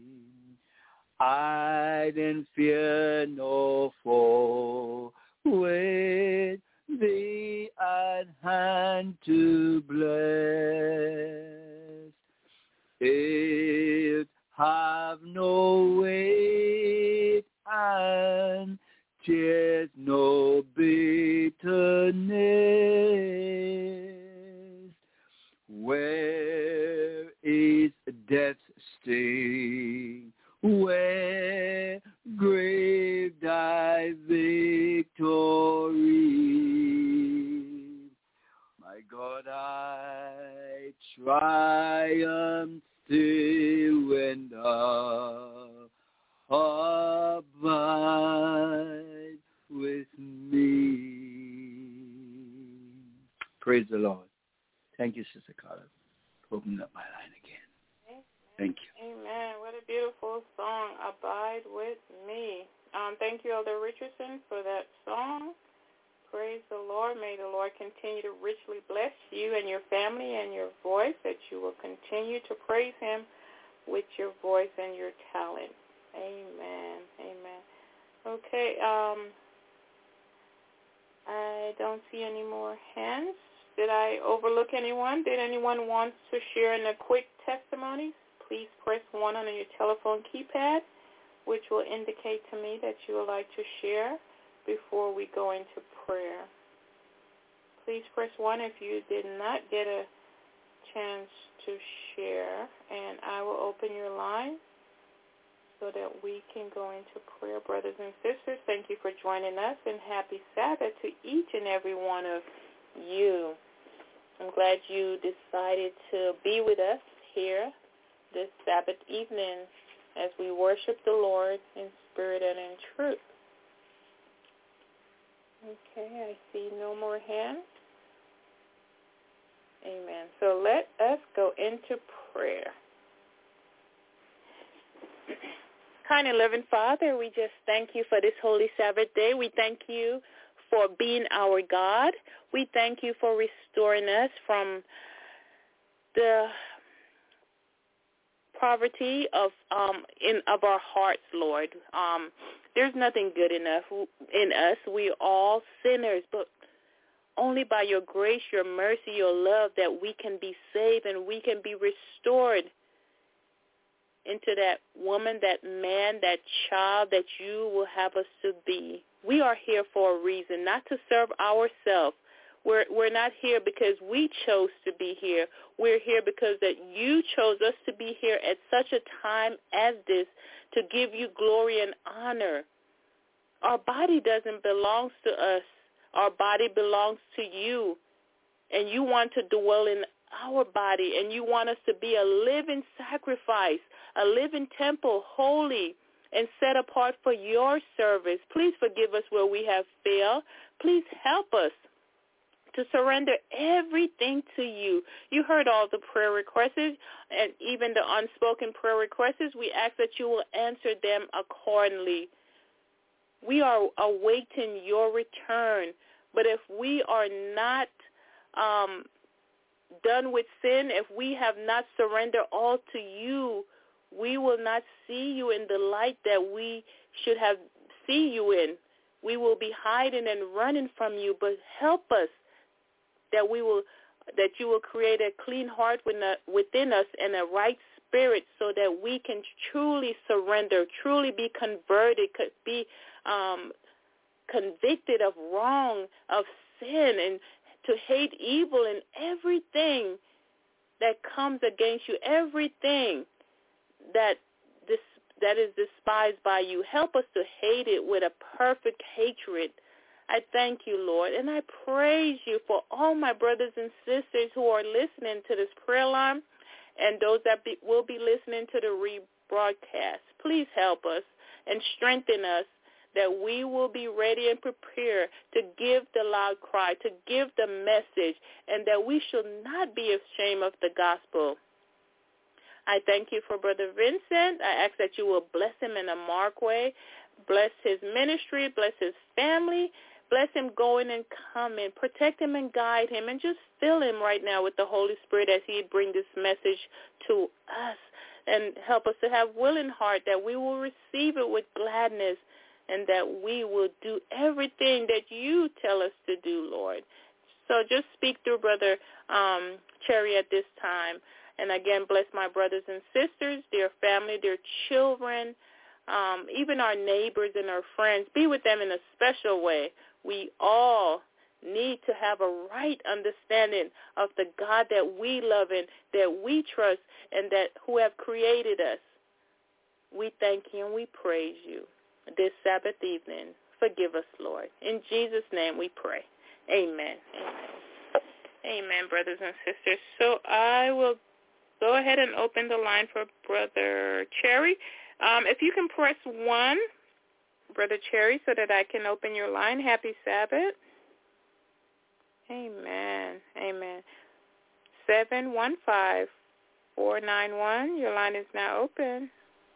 I then fear no foe, with thee at hand to bless. It have no weight and tears no bitterness. Where is death's sting? Where grave thy victory? My God, I triumph still when thou abide with me. Praise the Lord. Thank you, Sister Carla, for opening up my line again. Amen. Thank you. Amen. What a beautiful song, Abide With Me. Um, thank you, Elder Richardson, for that song. Praise the Lord. May the Lord continue to richly bless you and your family and your voice, that you will continue to praise him with your voice and your talent. Amen. Amen. Okay. Um, I don't see any more hands. Did I overlook anyone? Did anyone want to share in a quick testimony? Please press one on your telephone keypad, which will indicate to me that you would like to share before we go into prayer. please press one if you did not get a chance to share, and I will open your line so that we can go into prayer. Brothers and sisters, thank you for joining us, and happy Sabbath to each and every one of you. I'm glad you decided to be with us here this Sabbath evening as we worship the Lord in spirit and in truth. Okay, I see no more hands. Amen. So let us go into prayer. Kind and loving Father, we just thank you for this holy Sabbath day. We thank you for being our God. We thank you for restoring us from the poverty of um in of our hearts, Lord. Um, there's nothing good enough in us. We are all sinners, but only by your grace, your mercy, your love that we can be saved and we can be restored into that woman, that man, that child that you will have us to be. We are here for a reason, not to serve ourselves. We're we're not here because we chose to be here. We're here because that you chose us to be here at such a time as this to give you glory and honor. Our body doesn't belong to us. Our body belongs to you, and you want to dwell in our body, and you want us to be a living sacrifice, a living temple, holy and set apart for your service. Please forgive us where we have failed. Please help us to surrender everything to you. You heard all the prayer requests and even the unspoken prayer requests. We ask that you will answer them accordingly. We are awaiting your return, but if we are not um, done with sin, if we have not surrendered all to you, we will not see you in the light that we should have see you in. We will be hiding and running from you, but help us that we will, that you will create a clean heart within us and a right spirit so that we can truly surrender, truly be converted, could be um, convicted of wrong, of sin, and to hate evil and everything that comes against you, everything that this that is despised by you. Help us to hate it with a perfect hatred. I thank you, Lord, and I praise you for all my brothers and sisters who are listening to this prayer line and those that be, will be listening to the rebroadcast. Please help us and strengthen us that we will be ready and prepared to give the loud cry, to give the message, and that we shall not be ashamed of the gospel. I thank you for Brother Vincent. I ask that you will bless him in a marked way, bless his ministry, bless his family, bless him going and coming, protect him and guide him, and just fill him right now with the Holy Spirit as he bring this message to us, and help us to have willing heart that we will receive it with gladness, and that we will do everything that you tell us to do, Lord. So just speak through Brother um, Cherry at this time. And again, bless my brothers and sisters, their family, their children, um, even our neighbors and our friends. Be with them in a special way. We all need to have a right understanding of the God that we love and that we trust and that who have created us. We thank you and we praise you this Sabbath evening. Forgive us, Lord. In Jesus' name we pray. Amen. Amen. Amen, brothers and sisters. So I will go ahead and open the line for Brother Cherry. Um, if you can press one, Brother Cherry, so that I can open your line. Happy Sabbath. Amen. Amen. seven one five, four nine one. Your line is now open.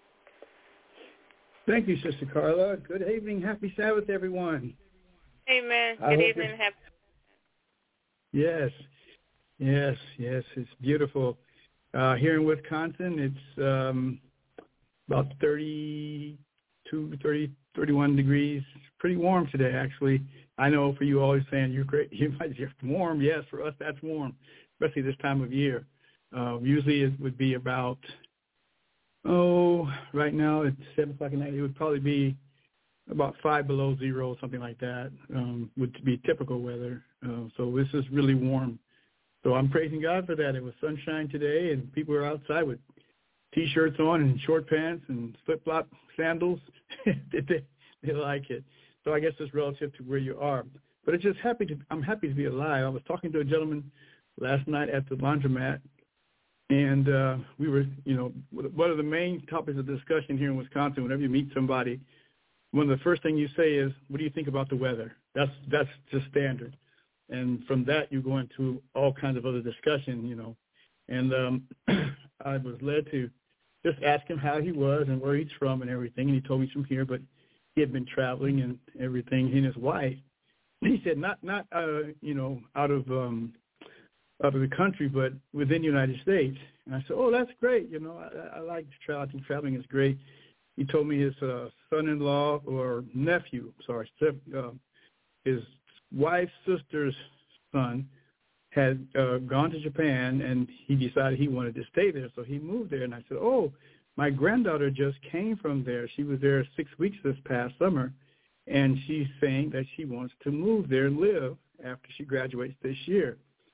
Thank you, Sister Carla. Good evening. Happy Sabbath, everyone. Amen. I Good evening. Happy Yes. Yes, yes. It's beautiful. Uh, here in Wisconsin, it's um, about thirty-two, thirty, thirty-one degrees. Pretty warm today, actually. I know for you always saying you're great. You might say warm. Yes, for us that's warm, especially this time of year. Uh, usually it would be about, oh, right now it's seven o'clock at night. It would probably be about five below zero, something like that, um, would be typical weather. Uh, so this is really warm. So I'm praising God for that. It was sunshine today, and people were outside with T-shirts on and short pants and flip-flop sandals. they, they like it. So I guess it's relative to where you are. But it's just happy to, I'm happy to be alive. I was talking to a gentleman last night at the laundromat, and uh, we were, you know, one of the main topics of discussion here in Wisconsin, whenever you meet somebody, one of the first things you say is, what do you think about the weather? That's that's just standard. And from that, you go into all kinds of other discussion, you know. And um, I was led to just ask him how he was and where he's from and everything. And he told me from here, but he had been traveling and everything, he and his wife. He said not, not uh, you know, out of um, out of the country, but within the United States. And I said, oh, that's great. You know, I, I like to travel. I think traveling is great. He told me his uh, son-in-law or nephew, sorry, uh, his wife's sister's son had uh, gone to Japan, and he decided he wanted to stay there, so he moved there. And I said, oh, my granddaughter just came from there. She was there six weeks this past summer, and she's saying that she wants to move there and live after she graduates this year.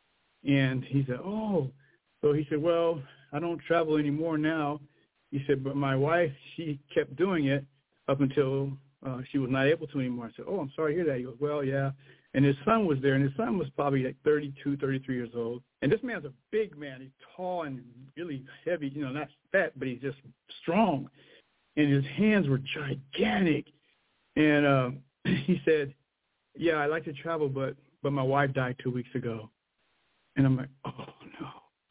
And he said, oh. So he said, well, I don't travel anymore now. He said, but my wife, she kept doing it up until uh, she was not able to anymore. I said, oh, I'm sorry to hear that. He goes, well, yeah. And his son was there, and his son was probably like thirty-two, thirty-three years old. And this man's a big man. He's tall and really heavy, you know, not fat, but he's just strong. And his hands were gigantic. And uh, he said, yeah, I like to travel, but, but my wife died two weeks ago. And I'm like, oh, no.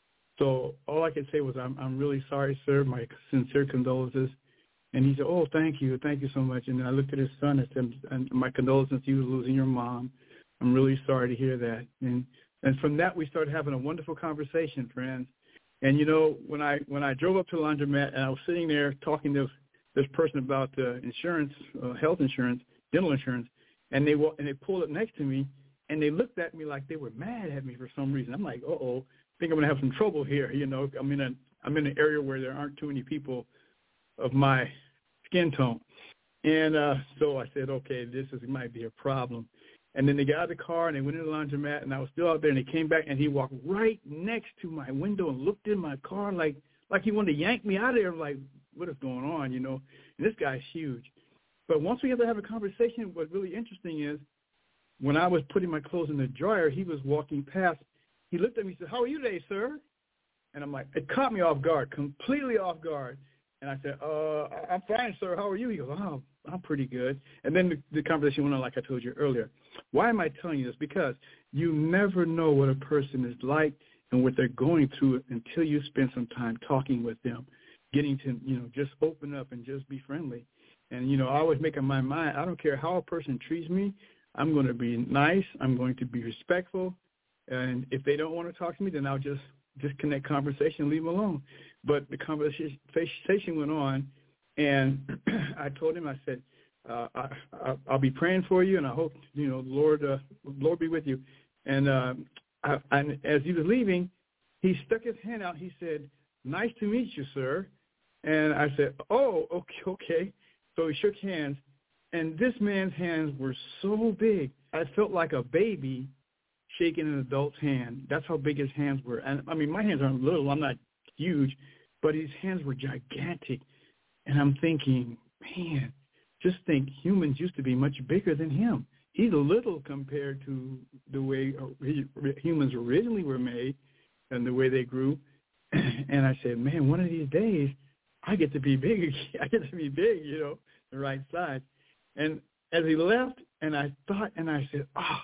So all I could say was, I'm I'm really sorry, sir. My sincere condolences. And he said, oh, thank you. Thank you so much. And then I looked at his son and said, and my condolences, you losing your mom. I'm really sorry to hear that. And and from that, we started having a wonderful conversation, friends. And, you know, when I when I drove up to the laundromat and I was sitting there talking to this person about uh, insurance, uh, health insurance, dental insurance, and they and they pulled up next to me, and they looked at me like they were mad at me for some reason. I'm like, uh-oh, I think I'm going to have some trouble here. You know, I'm in, a, I'm in an area where there aren't too many people of my skin tone. And uh, so I said, okay, this is might be a problem. And then they got out of the car, and they went in the laundromat, and I was still out there, and they came back, and he walked right next to my window and looked in my car like like he wanted to yank me out of there. I'm like, what is going on, you know? And this guy's huge. But once we had to have a conversation, what's really interesting is when I was putting my clothes in the dryer, he was walking past. He looked at me and said, how are you today, sir? And I'm like, it caught me off guard, completely off guard. And I said, uh, I'm fine, sir. How are you? He goes, oh, I'm pretty good. And then the, the conversation went on like I told you earlier. Why am I telling you this? Because you never know what a person is like and what they're going through until you spend some time talking with them, getting to, you know, just open up and just be friendly. And, you know, I always make up my mind, I don't care how a person treats me, I'm going to be nice, I'm going to be respectful. And if they don't want to talk to me, then I'll just disconnect conversation, leave them alone. But the conversation went on, and I told him, I said, uh, I, I, I'll be praying for you, and I hope, you know, Lord, uh, Lord be with you. And uh, I, I, as he was leaving, he stuck his hand out. He said, nice to meet you, sir. And I said, oh, okay, okay. So we shook hands, and this man's hands were so big, I felt like a baby shaking an adult's hand. That's how big his hands were. And, I mean, my hands aren't little. I'm not huge, but his hands were gigantic. And I'm thinking, man, just think humans used to be much bigger than him. He's little compared to the way humans originally were made and the way they grew. And I said, man, one of these days, I get to be big. I get to be big, you know, the right size. And as he left, and I thought, and I said, oh,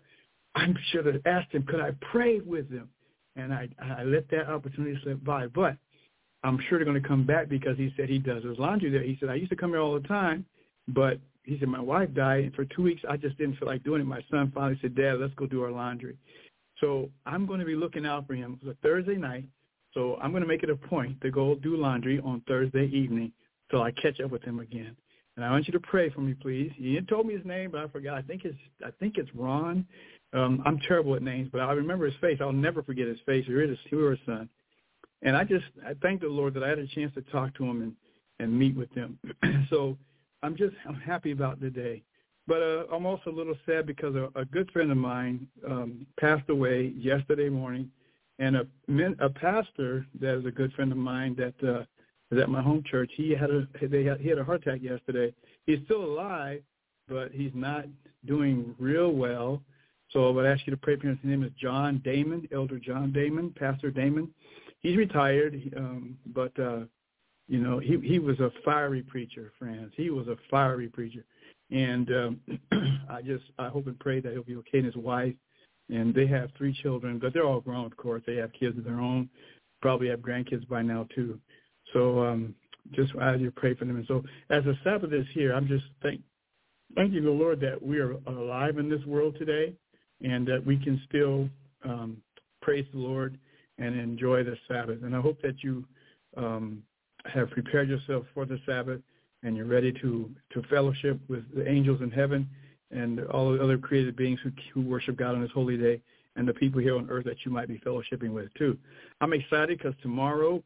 I should have asked him, could I pray with him? And I, I let that opportunity slip by. But I'm sure they're going to come back because he said he does his laundry there. He said, I used to come here all the time, but he said, my wife died, and for two weeks I just didn't feel like doing it. My son finally said, Dad, let's go do our laundry. So I'm going to be looking out for him. It was a Thursday night, so I'm going to make it a point to go do laundry on Thursday evening till I catch up with him again. And I want you to pray for me, please. He didn't told me his name, but I forgot. I think it's I think it's Ron. Um, I'm terrible at names, but I remember his face. I'll never forget his face. He was his son. And I just I thank the Lord that I had a chance to talk to him and, and meet with him. So I'm just I'm happy about the day. But uh, I'm also a little sad because a, a good friend of mine um, passed away yesterday morning, and a a pastor that is a good friend of mine that uh, is at my home church. He had a they had, he had a heart attack yesterday. He's still alive, but he's not doing real well. So I would ask you to pray for him. His name is John Damon, Elder John Damon, Pastor Damon. He's retired, um, but uh, you know he he was a fiery preacher, friends. He was a fiery preacher. And um, I just, I hope and pray that he'll be okay, and his wife. And they have three children, but they're all grown, of course. They have kids of their own, probably have grandkids by now, too. So um, just as you pray for them. And so as the Sabbath is here, I'm just thank, thanking the Lord that we are alive in this world today and that we can still um, praise the Lord and enjoy the Sabbath. And I hope that you um, have prepared yourself for the Sabbath, and you're ready to, to fellowship with the angels in heaven and all the other created beings who, who worship God on this holy day, and the people here on earth that you might be fellowshipping with, too. I'm excited because tomorrow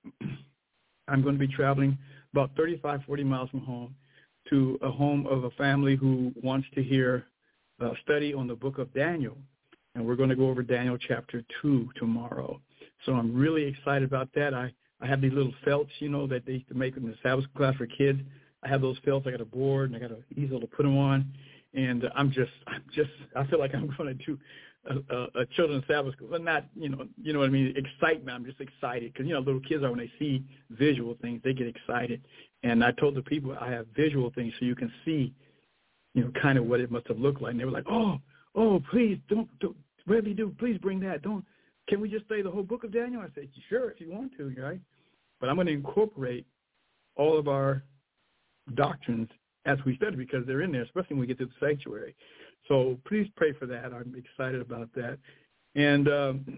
I'm going to be traveling about thirty-five, forty miles from home to a home of a family who wants to hear a study on the book of Daniel, and we're going to go over Daniel chapter two tomorrow. So I'm really excited about that. I, I have these little felts, you know, that they used to make in the Sabbath class for kids. I have those felts. I got a board and I got an easel to put them on, and I'm just, I'm just, I feel like I'm going to do a, a, a children's Sabbath school, but not, you know, you know what I mean? Excitement. I'm just excited because you know, little kids are when they see visual things, they get excited. And I told the people I have visual things so you can see, you know, kind of what it must have looked like. And they were like, oh, oh, please don't, don't whatever you do, please bring that. Don't. Can we just study the whole book of Daniel? I said, sure, if you want to, right? But I'm going to incorporate all of our doctrines as we study because they're in there, especially when we get to the sanctuary. So please pray for that. I'm excited about that. And um,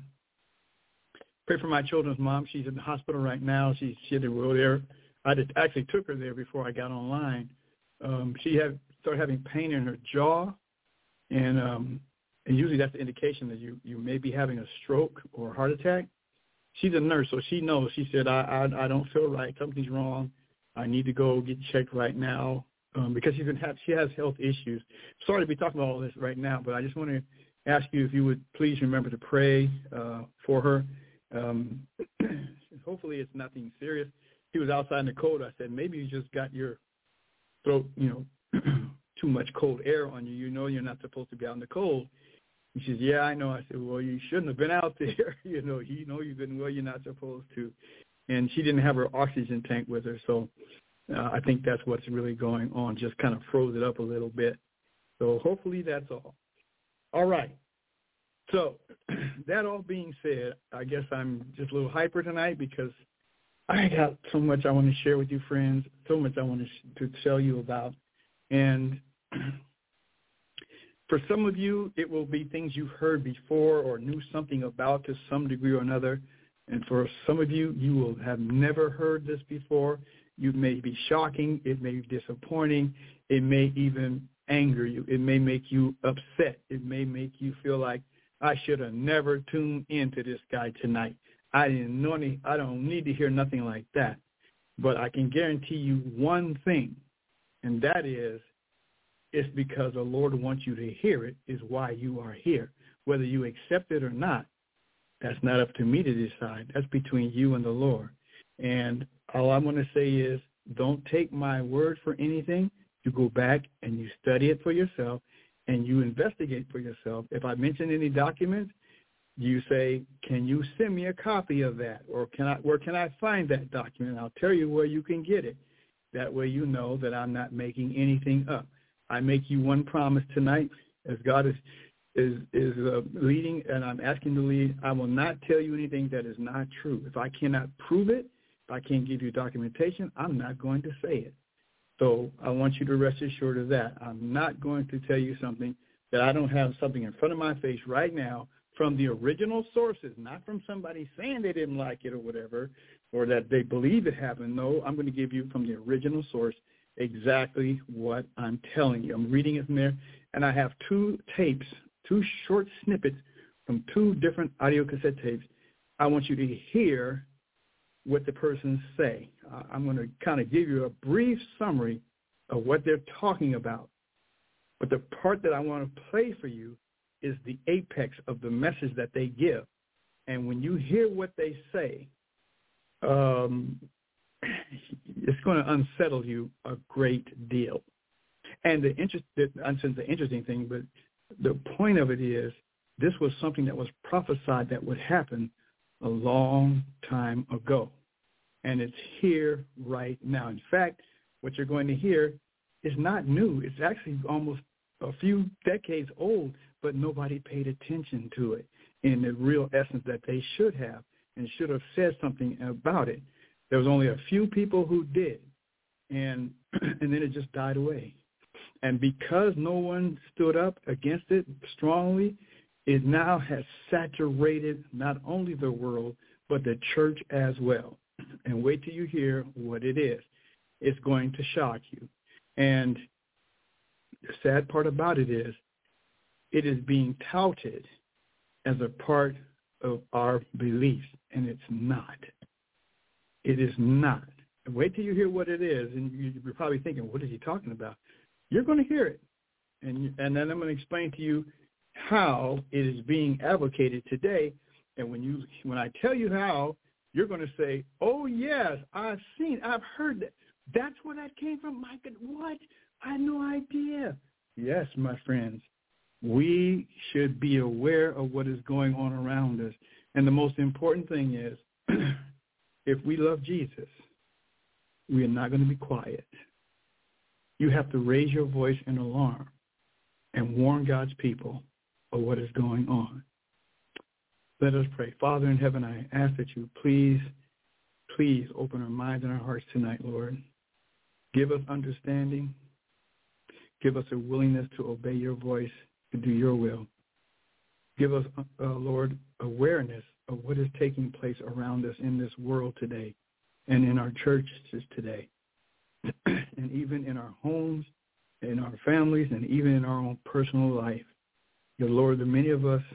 pray for my children's mom. She's in the hospital right now. She, she had to go there. I did, actually took her there before I got online. Um, she had started having pain in her jaw, and um, and usually that's the indication that you, you may be having a stroke or a heart attack. She's a nurse, so she knows. She said, I, I, I don't feel right. Something's wrong. I need to go get checked right now um, because she's been have, she has health issues. Sorry to be talking about all this right now, but I just want to ask you if you would please remember to pray uh, for her. Um, hopefully it's nothing serious. She was outside in the cold. I said, maybe you just got your throat, you know, too much cold air on you. You know you're not supposed to be out in the cold. And she says, yeah, I know. I said, well, you shouldn't have been out there. you know, you know you've been well, you're not supposed to. And she didn't have her oxygen tank with her, so uh, I think that's what's really going on, just kind of froze it up a little bit. So hopefully that's all. All right. So that all being said, I guess I'm just a little hyper tonight because I got so much I want to share with you, friends, so much I want to, sh- to tell you about. And for some of you, it will be things you've heard before or knew something about to some degree or another. And for some of you, you will have never heard this before. You may be shocking. It may be disappointing. It may even anger you. It may make you upset. It may make you feel like, I should have never tuned into this guy tonight. I didn't know any, I don't need to hear nothing like that. But I can guarantee you one thing, and that is it's because the Lord wants you to hear it is why you are here. Whether you accept it or not, that's not up to me to decide. That's between you and the Lord. And all I'm going to say is don't take my word for anything. You go back and you study it for yourself and you investigate for yourself. If I mention any documents, you say, can you send me a copy of that? Or can I, where can I find that document? I'll tell you where you can get it. That way you know that I'm not making anything up. I make you one promise tonight as God is is is uh, leading, and I'm asking to lead. I will not tell you anything that is not true. If I cannot prove it, if I can't give you documentation, I'm not going to say it. So I want you to rest assured of that. I'm not going to tell you something that I don't have something in front of my face right now from the original sources, not from somebody saying they didn't like it or whatever, or that they believe it happened. No, I'm going to give you from the original source exactly what I'm telling you. I'm reading it from there, and I have two tapes, two short snippets from two different audio cassette tapes. I want you to hear what the persons say. Uh, I'm going to kind of give you a brief summary of what they're talking about. But the part that I want to play for you is the apex of the message that they give. And when you hear what they say, um, it's going to unsettle you a great deal. And the, interest, the, the interesting thing, but the point of it is, this was something that was prophesied that would happen a long time ago. And it's here right now. In fact, what you're going to hear is not new. It's actually almost a few decades old, but nobody paid attention to it in the real essence that they should have and should have said something about it. There was only a few people who did, and and then it just died away. And because no one stood up against it strongly, it now has saturated not only the world, but the church as well. And wait till you hear what it is. It's going to shock you. And the sad part about it is, it is being touted as a part of our beliefs, and it's not. It is not. Wait till you hear what it is, and you're probably thinking, what is he talking about? You're going to hear it, and and then I'm going to explain to you how it is being advocated today. And when you when I tell you how, you're going to say, oh, yes, I've seen, I've heard that. That's where that came from, Micah. What? I had no idea. Yes, my friends, we should be aware of what is going on around us. And the most important thing is, if we love Jesus, we are not going to be quiet. You have to raise your voice in alarm and warn God's people of what is going on. Let us pray. Father in heaven, I ask that you please, please open our minds and our hearts tonight, Lord. Give us understanding. Give us a willingness to obey your voice, to do your will. Give us, uh, Lord, awareness of what is taking place around us in this world today and in our churches today, and even in our homes, in our families, and even in our own personal life. Your Lord, the many of us,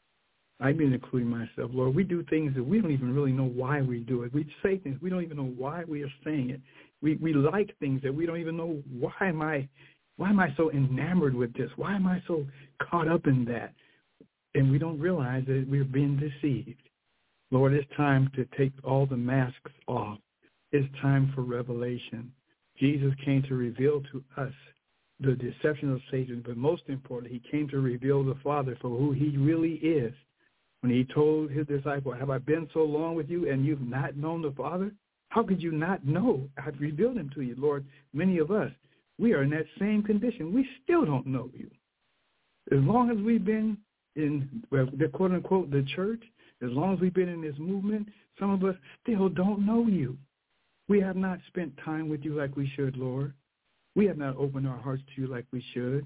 I mean including myself, Lord, we do things that we don't even really know why we do it. We say things, we don't even know why we are saying it. We we like things that we don't even know, why am I why am I so enamored with this? Why am I so caught up in that? And we don't realize that we're being deceived. Lord, it's time to take all the masks off. It's time for revelation. Jesus came to reveal to us the deception of Satan, but most importantly, he came to reveal the Father for who he really is. When he told his disciple, have I been so long with you and you've not known the Father? How could you not know? I've revealed him to you, Lord. Many of us, we are in that same condition. We still don't know you. As long as we've been in, well, the quote-unquote, the church, as long as we've been in this movement, some of us still don't know you. We have not spent time with you like we should, Lord. We have not opened our hearts to you like we should.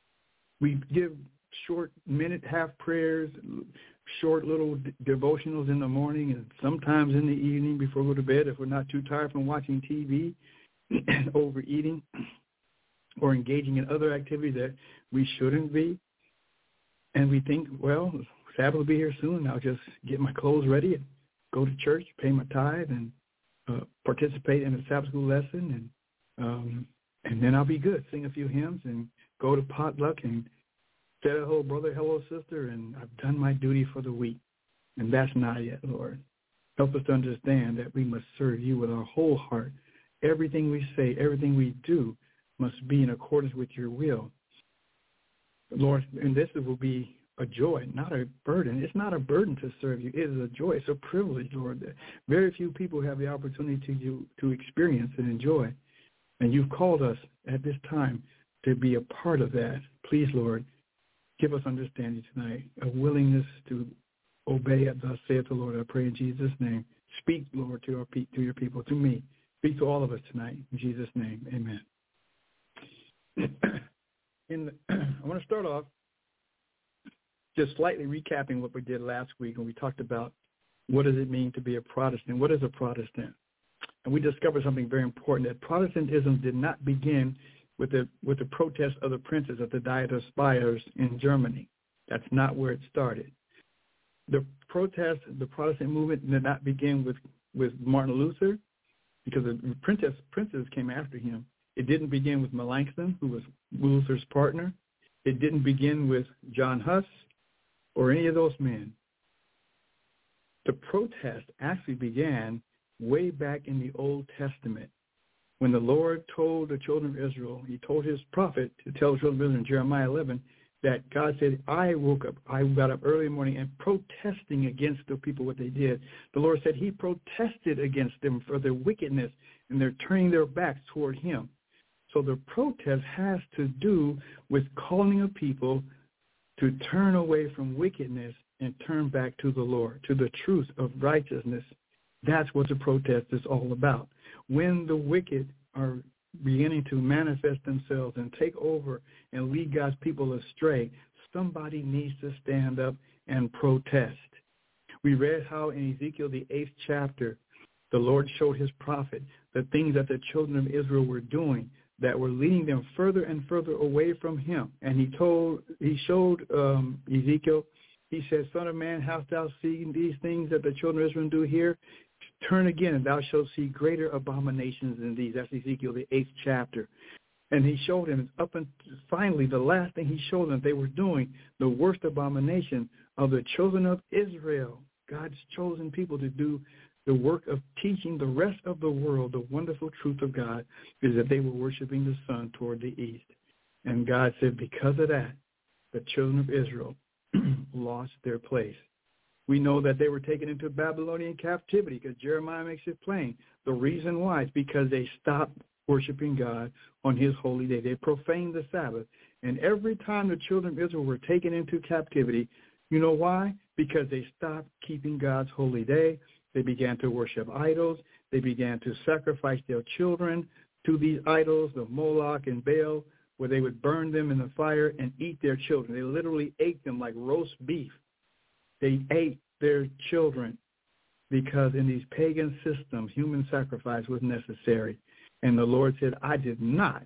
We give short minute half prayers, short little d- devotionals in the morning and sometimes in the evening before we go to bed if we're not too tired from watching T V and overeating or engaging in other activities that we shouldn't be. And we think, well, Sabbath will be here soon. I'll just get my clothes ready and go to church, pay my tithe, and uh, participate in a Sabbath school lesson, and um, and then I'll be good. Sing a few hymns and go to potluck and say hello, brother, hello, sister, and I've done my duty for the week. And that's not yet, Lord. Help us to understand that we must serve you with our whole heart. Everything we say, everything we do must be in accordance with your will. Lord, and this will be a joy, not a burden. It's not a burden to serve you. It is a joy. It's a privilege, Lord, that very few people have the opportunity to, to experience and enjoy. And you've called us at this time to be a part of that. Please, Lord, give us understanding tonight, a willingness to obey, thus saith the Lord. I pray in Jesus' name. Speak, Lord, to, our, to your people, to me. Speak to all of us tonight. In Jesus' name, amen. In the, I want to start off just slightly recapping what we did last week when we talked about what does it mean to be a Protestant. What is a Protestant? And we discovered something very important, that Protestantism did not begin with the with the protest of the princes at the Diet of Spires in Germany. That's not where it started. The protest, the Protestant movement did not begin with, with Martin Luther, because the princes, princes came after him. It didn't begin with Melanchthon, who was Luther's partner. It didn't begin with John Huss or any of those men. The protest actually began way back in the Old Testament when the Lord told the children of Israel, he told his prophet to tell the children of Israel in Jeremiah eleven that God said, I woke up, I got up early in the morning and protesting against the people what they did. The Lord said he protested against them for their wickedness and they're turning their backs toward him. So the protest has to do with calling a people to turn away from wickedness and turn back to the Lord, to the truth of righteousness. That's what the protest is all about. When the wicked are beginning to manifest themselves and take over and lead God's people astray, somebody needs to stand up and protest. We read how in Ezekiel, the eighth chapter, the Lord showed his prophet the things that the children of Israel were doing that were leading them further and further away from him. And he told, he showed um, Ezekiel, he said, Son of man, hast thou seen these things that the children of Israel do here? Turn again, and thou shalt see greater abominations than these. That's Ezekiel, the eighth chapter. And he showed him, up and finally, the last thing he showed them they were doing, the worst abomination of the children of Israel, God's chosen people to do the work of teaching the rest of the world the wonderful truth of God, is that they were worshiping the sun toward the east. And God said, because of that, the children of Israel lost their place. We know that they were taken into Babylonian captivity because Jeremiah makes it plain. The reason why is because they stopped worshiping God on his holy day. They profaned the Sabbath. And every time the children of Israel were taken into captivity, you know why? Because they stopped keeping God's holy day. They began to worship idols. They began to sacrifice their children to these idols, the Moloch and Baal, where they would burn them in the fire and eat their children. They literally ate them like roast beef. They ate their children because in these pagan systems, human sacrifice was necessary. And the Lord said, I did not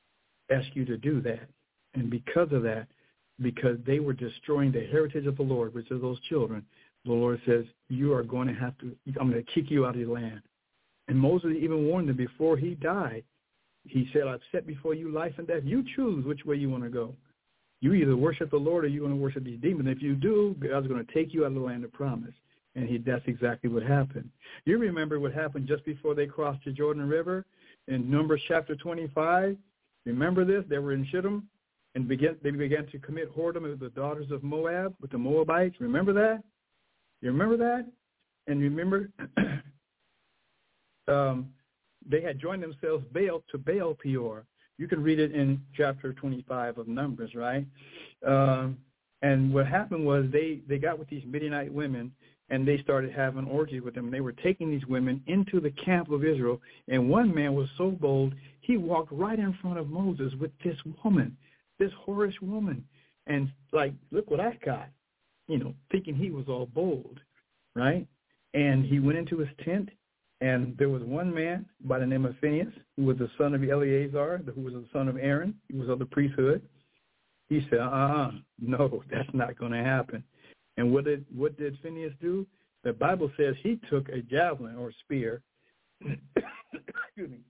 ask you to do that. And because of that, because they were destroying the heritage of the Lord, which is those children, the Lord says, you are going to have to, I'm going to kick you out of your land. And Moses even warned them before he died. He said, I've set before you life and death. You choose which way you want to go. You either worship the Lord or you're going to worship these demons. If you do, God's going to take you out of the land of promise. And he, that's exactly what happened. You remember what happened just before they crossed the Jordan River in Numbers chapter twenty-five? Remember this? They were in Shittim, and began, they began to commit whoredom with the daughters of Moab, with the Moabites. Remember that? You remember that? And remember, um, they had joined themselves Baal to Baal Peor. You can read it in chapter twenty-five of Numbers, right? Um, and what happened was they, they got with these Midianite women, and they started having orgies with them. And they were taking these women into the camp of Israel. And one man was so bold, he walked right in front of Moses with this woman, this whorish woman. And like, look what I got, you know, thinking he was all bold, right? And he went into his tent. And there was one man by the name of Phinehas, who was the son of Eleazar, who was the son of Aaron. He was of the priesthood. He said, uh-uh, no, that's not going to happen. And what did what did Phinehas do? The Bible says he took a javelin or spear. Excuse me.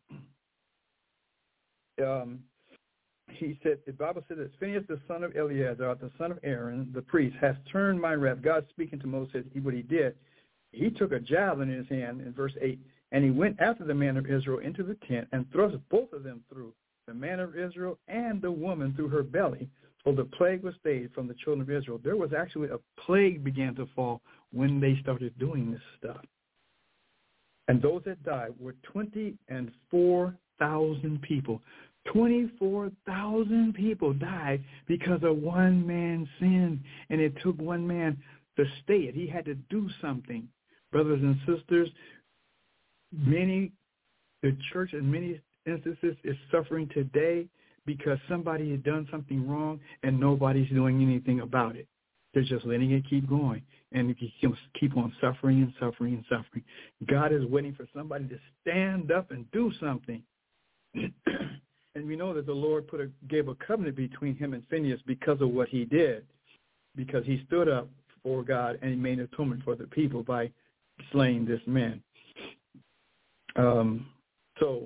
Um, he said, the Bible said that Phinehas, the son of Eleazar, the son of Aaron, the priest, has turned my wrath. God speaking to Moses, what he did. He took a javelin in his hand, in verse eight, and he went after the man of Israel into the tent and thrust both of them through, the man of Israel and the woman through her belly. So the plague was stayed from the children of Israel. There was actually a plague began to fall when they started doing this stuff. And those that died were twenty and four thousand people. twenty-four thousand people died because of one man's sin, and it took one man to stay it. He had to do something. Brothers and sisters, many, the church in many instances is suffering today because somebody has done something wrong and nobody's doing anything about it. They're just letting it keep going, and you keep on suffering and suffering and suffering. God is waiting for somebody to stand up and do something. And we know that the Lord put a, gave a covenant between him and Phinehas because of what he did, because he stood up for God and he made atonement for the people by slaying this man. Um, so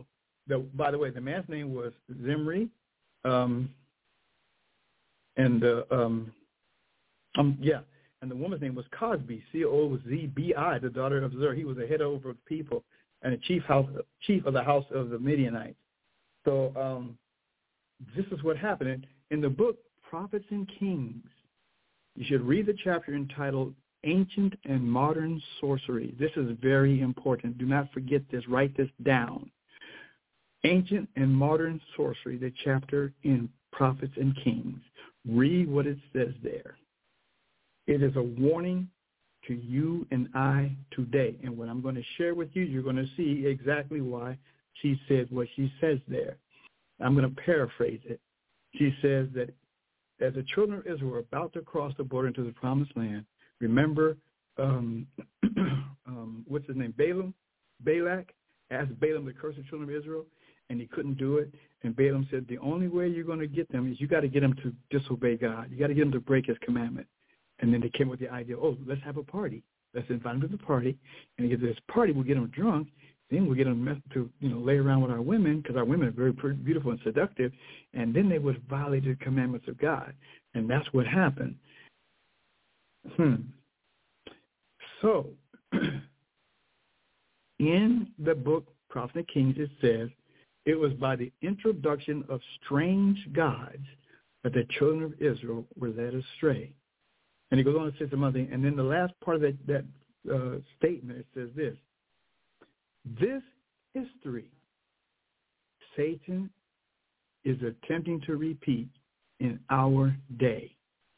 the, by the way, the man's name was Zimri, um, and uh, um, um, yeah, and the woman's name was Cosby, C O Z B I, the daughter of Zer. He was a head over the people and a chief house, chief of the house of the Midianites. So um, this is what happened in the book Prophets and Kings. You should read the chapter entitled Ancient and Modern Sorcery. This is very important. Do not forget this. Write this down. Ancient and Modern Sorcery, the chapter in Prophets and Kings. Read what it says there. It is a warning to you and I today. And what I'm going to share with you, you're going to see exactly why she said what she says there. I'm going to paraphrase it. She says that as the children of Israel were about to cross the border into the promised land, remember, um, um, what's his name, Balaam? Balak asked Balaam to curse the children of Israel, and he couldn't do it. And Balaam said, the only way you're going to get them is you got to get them to disobey God. You got to get them to break his commandment. And then they came with the idea, oh, let's have a party. Let's invite them to the party. And at this party, we'll get them drunk. Then we'll get them to, you know, lay around with our women, because our women are very pretty, beautiful and seductive. And then they would violate the commandments of God. And that's what happened. Hmm. So, in the book Prophet and Kings, it says, it was by the introduction of strange gods that the children of Israel were led astray. And he goes on to say some other thing. And then the last part of that, that uh, statement, it says this. This history Satan is attempting to repeat in our day.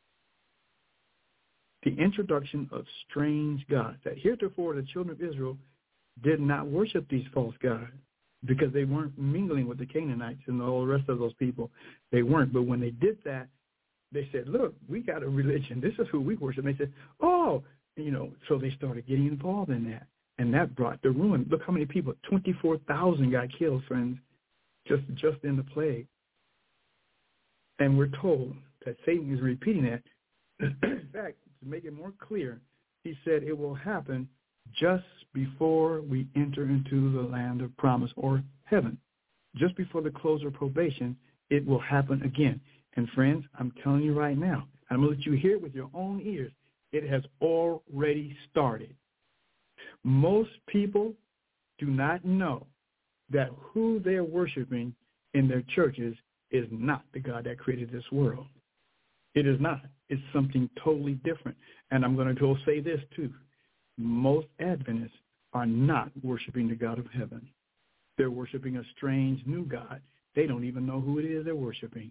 The introduction of strange gods. That heretofore the children of Israel did not worship these false gods because they weren't mingling with the Canaanites and all the rest of those people. They weren't. But when they did that, they said, look, we got a religion. This is who we worship. And they said, oh, you know, so they started getting involved in that. And that brought the ruin. Look how many people, twenty-four thousand got killed, friends, just just in the plague. And we're told that Satan is repeating that. In fact, to make it more clear, he said it will happen just before we enter into the land of promise or heaven. Just before the close of probation, it will happen again. And friends, I'm telling you right now, I'm going to let you hear it with your own ears. It has already started. Most people do not know that who they're worshiping in their churches is not the God that created this world. It is not. It's something totally different. And I'm going to go say this too. Most Adventists are not worshiping the God of heaven. They're worshiping a strange new God. They don't even know who it is they're worshiping.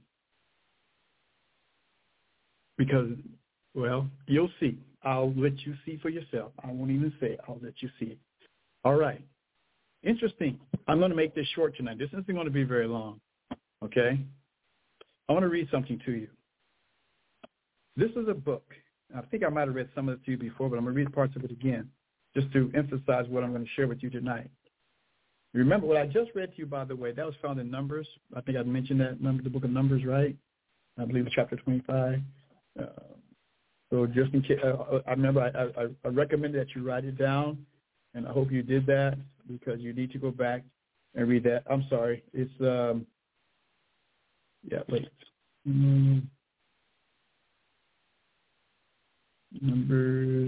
Because, well, you'll see. I'll let you see for yourself. I won't even say it. I'll let you see it. All right. Interesting. I'm going to make this short tonight. This isn't going to be very long, okay? I want to read something to you. This is a book. I think I might have read some of it to you before, but I'm going to read parts of it again just to emphasize what I'm going to share with you tonight. Remember what I just read to you, by the way, that was found in Numbers. I think I mentioned that, number, the book of Numbers, right? I believe it's chapter twenty-five. Uh, so just in case, uh, I remember I, I, I recommend that you write it down, and I hope you did that because you need to go back and read that. I'm sorry. It's, um, yeah, wait. Mm, Numbers.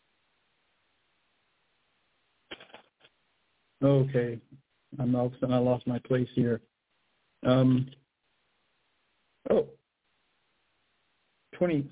Okay. I'm all of a sudden I lost my place here. Um, oh. twenty,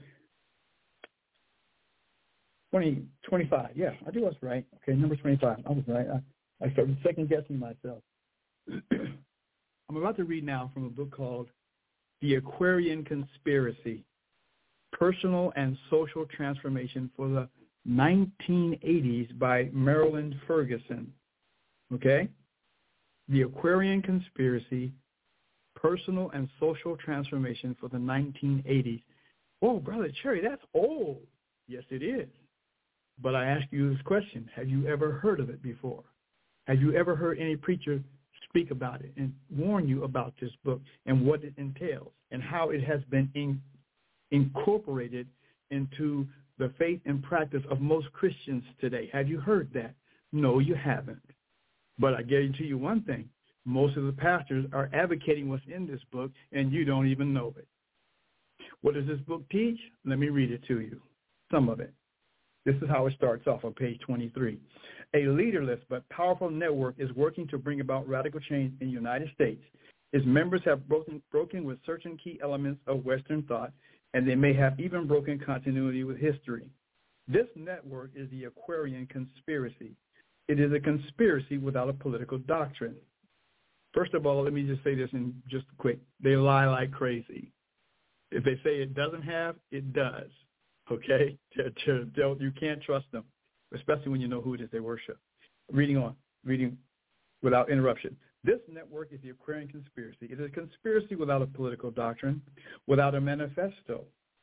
twenty, twenty-five. Yeah, I do was right. Okay, number twenty-five. I was right. I, I started second-guessing myself. I'm about to read now from a book called The Aquarian Conspiracy, Personal and Social Transformation for the nineteen eighties by Marilyn Ferguson. Okay? The Aquarian Conspiracy, Personal and Social Transformation for the nineteen eighties. Oh, Brother Cherry, that's old. Yes, it is. But I ask you this question. Have you ever heard of it before? Have you ever heard any preacher speak about it and warn you about this book and what it entails and how it has been in, incorporated into the faith and practice of most Christians today? Have you heard that? No, you haven't. But I guarantee you one thing. Most of the pastors are advocating what's in this book, and you don't even know it. What does this book teach? Let me read it to you, some of it. This is how it starts off on page twenty-three. A leaderless but powerful network is working to bring about radical change in the United States. Its members have broken, broken with certain key elements of Western thought, and they may have even broken continuity with history. This network is the Aquarian conspiracy. It is a conspiracy without a political doctrine. First of all, let me just say this in just quick. They lie like crazy. If they say it doesn't have, it does. Okay? You can't trust them, especially when you know who it is they worship. Reading on, reading without interruption. This network is the Aquarian conspiracy. It is a conspiracy without a political doctrine, without a manifesto,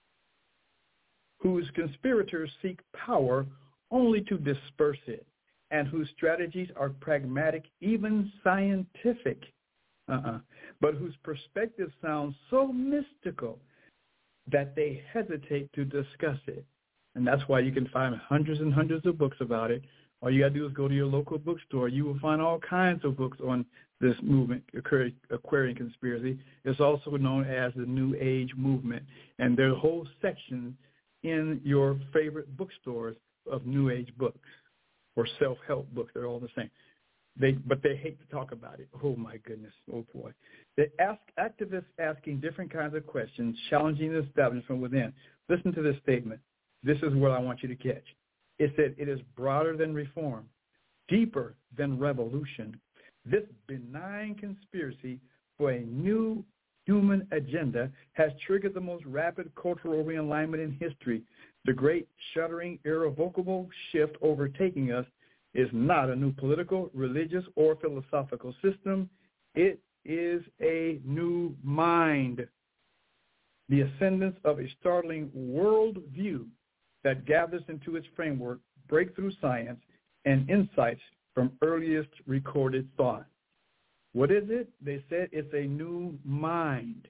whose conspirators seek power only to disperse it, and whose strategies are pragmatic, even scientific, uh-uh, but whose perspective sounds so mystical that they hesitate to discuss it. And that's why you can find hundreds and hundreds of books about it. All you got to do is go to your local bookstore. You will find all kinds of books on this movement, Aquarian conspiracy. It's also known as the New Age movement. And there are whole sections in your favorite bookstores of New Age books or self-help books. They're all the same. They, but they hate to talk about it. Oh, my goodness. Oh, boy. They ask activists asking different kinds of questions, challenging the establishment from within. Listen to this statement. This is what I want you to catch. It said it is broader than reform, deeper than revolution. This benign conspiracy for a new human agenda has triggered the most rapid cultural realignment in history. The great, shuddering, irrevocable shift overtaking us is not a new political, religious, or philosophical system. It is a new mind. The ascendance of a startling worldview that gathers into its framework breakthrough science and insights from earliest recorded thought. What is it? They said it's a new mind.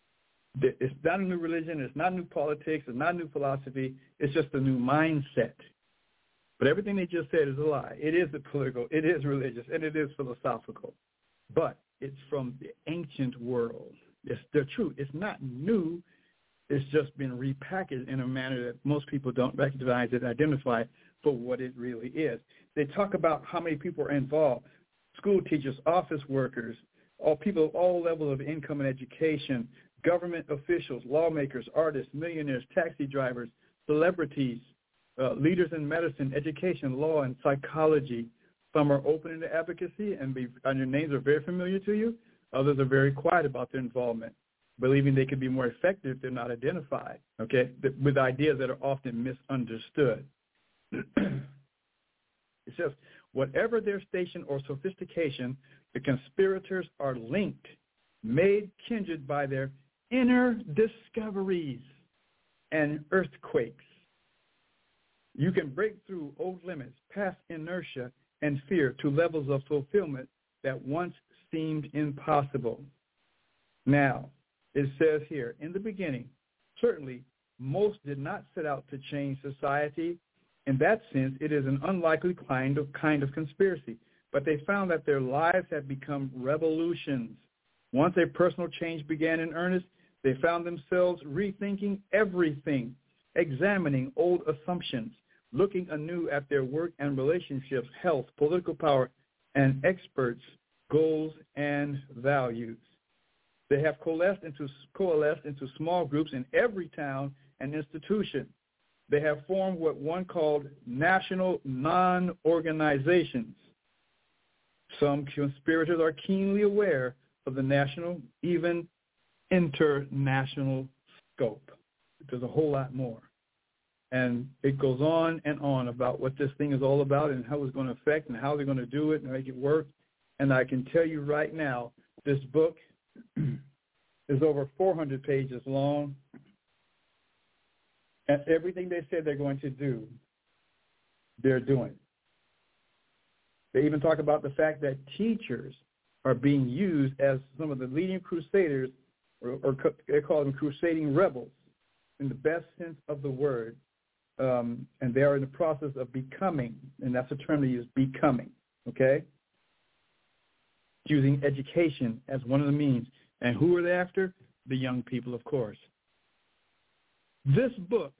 It's not a new religion. It's not new politics. It's not new philosophy. It's just a new mindset. But everything they just said is a lie. It is political, it is religious, and it is philosophical. But it's from the ancient world. It's the truth. It's not new. It's just been repackaged in a manner that most people don't recognize it, identify it for what it really is. They talk about how many people are involved. School teachers, office workers, all people of all levels of income and education, government officials, lawmakers, artists, millionaires, taxi drivers, celebrities, uh, leaders in medicine, education, law, and psychology. Some are open into advocacy, and, be, and your names are very familiar to you. Others are very quiet about their involvement, believing they could be more effective if they're not identified, okay, with ideas that are often misunderstood. It says, whatever their station or sophistication, the conspirators are linked, made kindred by their inner discoveries and earthquakes. You can break through old limits, past inertia and fear to levels of fulfillment that once seemed impossible. Now, it says here, in the beginning, certainly most did not set out to change society. In that sense, it is an unlikely kind of kind of conspiracy. But they found that their lives had become revolutions. Once a personal change began in earnest, they found themselves rethinking everything, examining old assumptions, looking anew at their work and relationships, health, political power, and experts, goals, and values. They have coalesced into, coalesced into small groups in every town and institution. They have formed what one called national non-organizations. Some conspirators are keenly aware of the national, even international scope. There's a whole lot more. And it goes on and on about what this thing is all about and how it's going to affect and how they're going to do it and make it work. And I can tell you right now, this book is over four hundred pages long. And everything they said they're going to do, they're doing. They even talk about the fact that teachers are being used as some of the leading crusaders, or, or they call them crusading rebels in the best sense of the word. Um, and they are in the process of becoming, and that's a term they use, becoming, okay? using education as one of the means. And who are they after? The young people, of course. This book,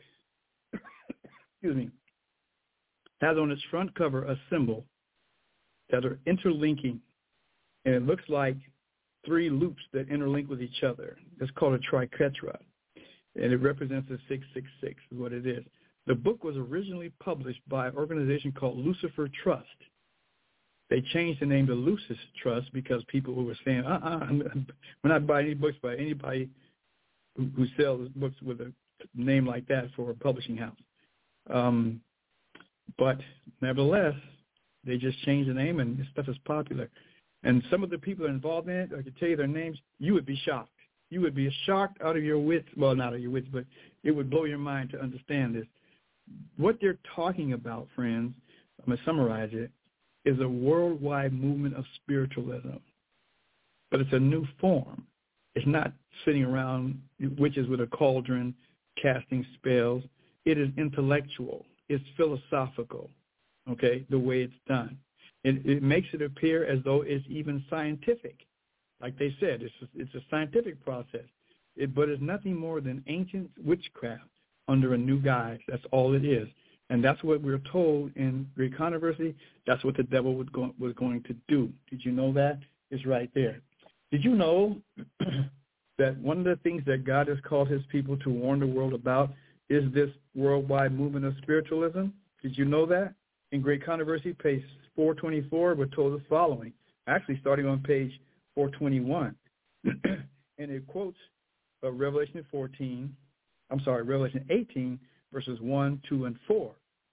excuse me, has on its front cover a symbol that are interlinking, and it looks like three loops that interlink with each other. It's called a triquetra, and it represents a six six six is what it is. The book was originally published by an organization called Lucifer Trust. They changed the name to Lucis Trust because people who were saying, uh-uh, we're not buying any books by anybody who, who sells books with a name like that for a publishing house. Um, but nevertheless, they just changed the name, and this stuff is popular. And some of the people that are involved in it, I could tell you their names, you would be shocked. You would be shocked out of your wits. Well, not out of your wits, but it would blow your mind to understand this. What they're talking about, friends, I'm going to summarize it, is a worldwide movement of spiritualism. But it's a new form. It's not sitting around witches with a cauldron casting spells. It is intellectual. It's philosophical, okay, the way it's done. It, it makes it appear as though it's even scientific. Like they said, it's a, it's a scientific process. It, but it's nothing more than ancient witchcraft under a new guise. That's all it is. And that's what we're told in Great Controversy. That's what the devil was, go- was going to do. Did you know that? It's right there. Did you know that one of the things that God has called his people to warn the world about is this worldwide movement of spiritualism? Did you know that? In Great Controversy, page four twenty-four, we're told the following, actually starting on page four twenty-one. And it quotes uh, Revelation fourteen, I'm sorry, Revelation eighteen, verses one, two, and four.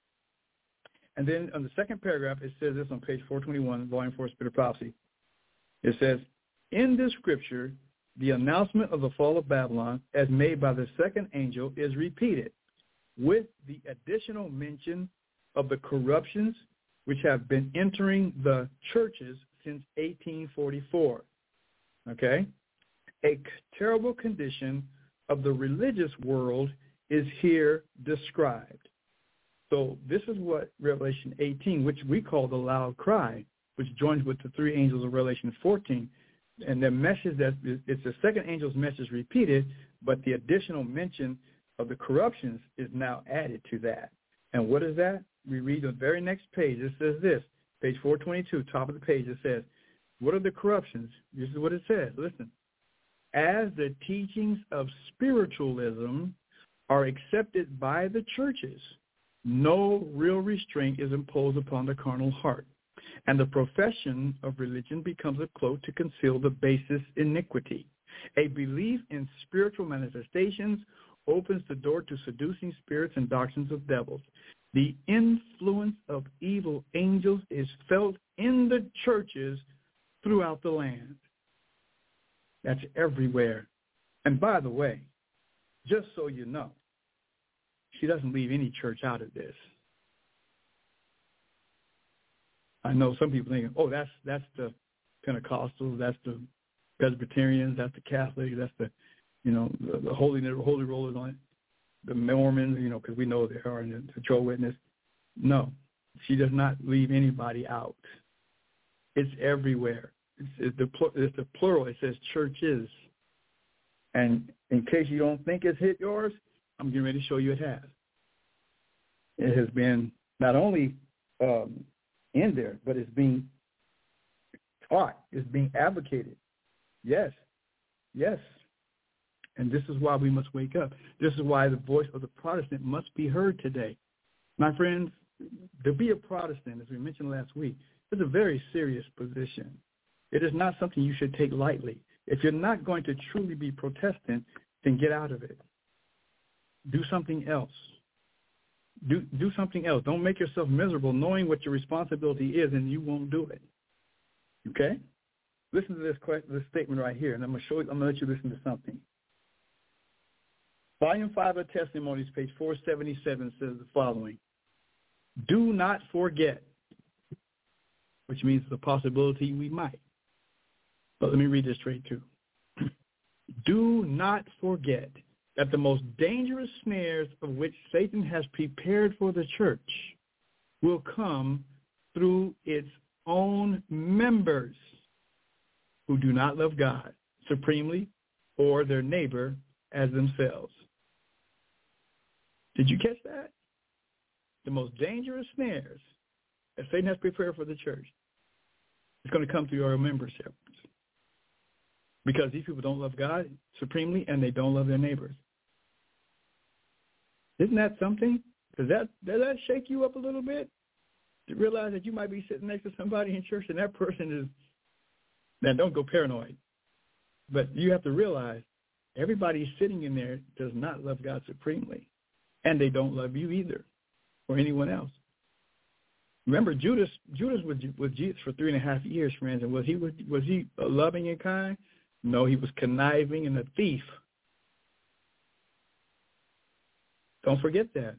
And then on the second paragraph, it says this on page four twenty-one, volume four, Spirit of Prophecy. It says, in this scripture, the announcement of the fall of Babylon, as made by the second angel, is repeated, with the additional mention of the corruptions which have been entering the churches since eighteen forty-four. Okay? A terrible condition of the religious world is here described. So this is what Revelation eighteen, which we call the loud cry, which joins with the three angels of Revelation fourteen. And the message that it's the second angel's message repeated, but the additional mention of the corruptions is now added to that. And what is that? We read the very next page. It says this, page four twenty-two, top of the page. It says, what are the corruptions? This is what it says. Listen. As the teachings of spiritualism are accepted by the churches, no real restraint is imposed upon the carnal heart, and the profession of religion becomes a cloak to conceal the basest iniquity. A belief in spiritual manifestations opens the door to seducing spirits and doctrines of devils. The influence of evil angels is felt in the churches throughout the land. That's everywhere. And by the way, just so you know, she doesn't leave any church out of this. I know some people think, oh, that's that's the Pentecostals, that's the Presbyterians, that's the Catholics, that's the, you know, the, the Holy Holy Rollers on it, the Mormons, you know, because we know they are in the Jehovah's Witness. No, she does not leave anybody out. It's everywhere. It's, it's, the, it's the plural. It says churches. And in case you don't think it's hit yours, I'm getting ready to show you it has. It has been not only um, in there, but it's being taught. It's being advocated. Yes, yes. And this is why we must wake up. This is why the voice of the Protestant must be heard today. My friends, to be a Protestant, as we mentioned last week, is a very serious position. It is not something you should take lightly. If you're not going to truly be Protestant, then get out of it. Do something else. Do do something else. Don't make yourself miserable knowing what your responsibility is, and you won't do it. Okay? Listen to this question, this statement right here, and I'm going to show you, I'm going to let you listen to something. Volume five of Testimonies, page four seventy-seven, says the following. Do not forget, which means the possibility we might. But let me read this straight too. Do not forget that the most dangerous snares of which Satan has prepared for the church will come through its own members. who do not love God supremely or their neighbor as themselves. Did you catch that? The most dangerous snares that Satan has prepared for the church is going to come through our membership, because these people don't love God supremely and they don't love their neighbors. Isn't that something? Does that, does that shake you up a little bit? To realize that you might be sitting next to somebody in church and that person is, now don't go paranoid, but you have to realize everybody sitting in there does not love God supremely, and they don't love you either or anyone else. Remember, Judas Judas was with Jesus for three and a half years, friends, and was he was, was he loving and kind? No, he was conniving and a thief. Don't forget that.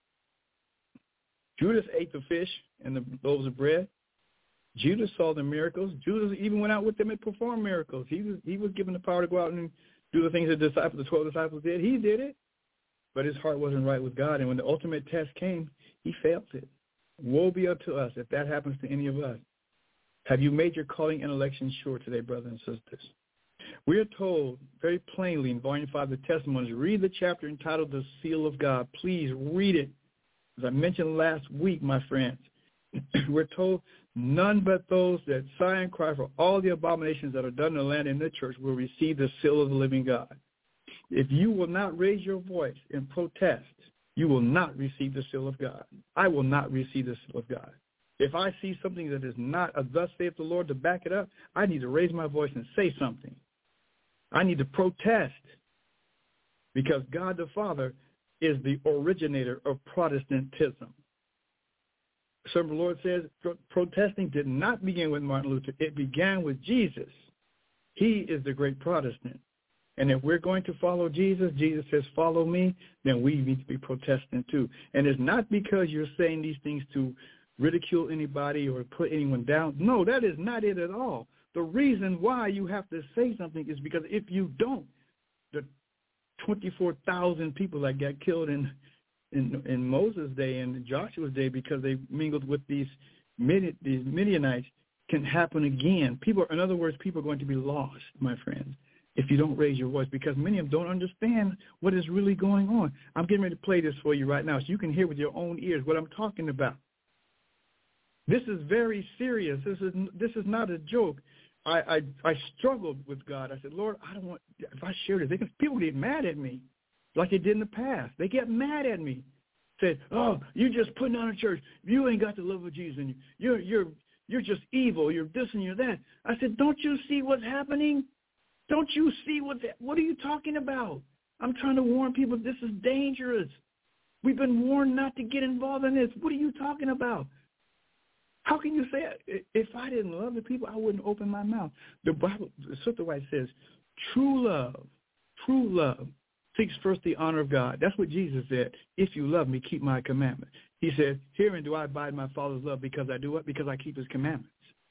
Judas ate the fish and the loaves of bread. Judas saw the miracles. Judas even went out with them and performed miracles. He was he was given the power to go out and do the things that the disciples, the twelve disciples did. He did it, but his heart wasn't right with God. And when the ultimate test came, he failed it. Woe be unto us if that happens to any of us. Have you made your calling and election sure today, brothers and sisters? We are told very plainly in Volume five of the Testimonies, read the chapter entitled The Seal of God. Please read it. As I mentioned last week, my friends, we're told none but those that sigh and cry for all the abominations that are done in the land and in the church will receive the seal of the living God. If you will not raise your voice in protest, you will not receive the seal of God. I will not receive the seal of God. If I see something that is not a thus saith the Lord to back it up, I need to raise my voice and say something. I need to protest, because God the Father is the originator of Protestantism. So the Lord says pro- protesting did not begin with Martin Luther. It began with Jesus. He is the great Protestant. And if we're going to follow Jesus, Jesus says, follow me, then we need to be protesting too. And it's not because you're saying these things to ridicule anybody or put anyone down. No, that is not it at all. The reason why you have to say something is because if you don't, the twenty-four thousand people that got killed in, in in Moses' day and Joshua's day because they mingled with these Midi, these Midianites can happen again. People, in other words, people are going to be lost, my friends, if you don't raise your voice, because many of them don't understand what is really going on. I'm getting ready to play this for you right now so you can hear with your own ears what I'm talking about. This is very serious. This is this is not a joke. I, I I struggled with God. I said, Lord, I don't want, if I share this, they can, people get mad at me like they did in the past. They get mad at me. Said, oh, you're just putting on a church. You ain't got the love of Jesus in you. You're, you're, you're just evil. You're this and you're that. I said, don't you see what's happening? Don't you see what, what are you talking about? I'm trying to warn people this is dangerous. We've been warned not to get involved in this. What are you talking about? How can you say, if I didn't love the people, I wouldn't open my mouth? The Bible, Sister White says, true love, true love seeks first the honor of God. That's what Jesus said. If you love me, keep my commandments. He said, herein do I abide my Father's love, because I do what? Because I keep his commandments.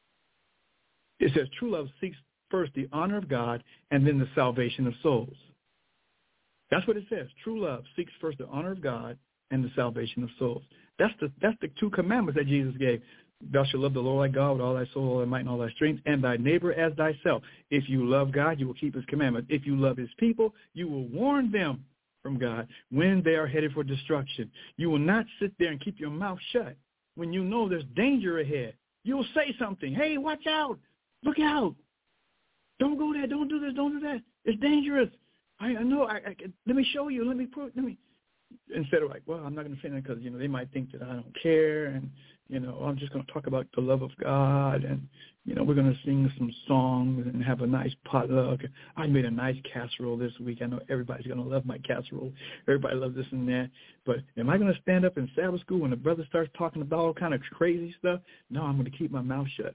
It says true love seeks first the honor of God and then the salvation of souls. That's what it says. True love seeks first the honor of God and the salvation of souls. That's the that's the two commandments that Jesus gave. Thou shalt love the Lord thy God with all thy soul, all thy might, and all thy strength, and thy neighbor as thyself. If you love God, you will keep his commandments. If you love his people, you will warn them from God when they are headed for destruction. You will not sit there and keep your mouth shut when you know there's danger ahead. You'll say something. Hey, watch out. Look out. Don't go there. Don't do this. Don't do that. It's dangerous. I, I know. I, I, let me show you. Let me prove. Let me. Instead of like, well, I'm not going to say that because, you know, they might think that I don't care, and, you know, I'm just going to talk about the love of God, and, you know, we're going to sing some songs and have a nice potluck. I made a nice casserole this week. I know everybody's going to love my casserole. Everybody loves this and that. But am I going to stand up in Sabbath school when the brother starts talking about all kind of crazy stuff? No, I'm going to keep my mouth shut.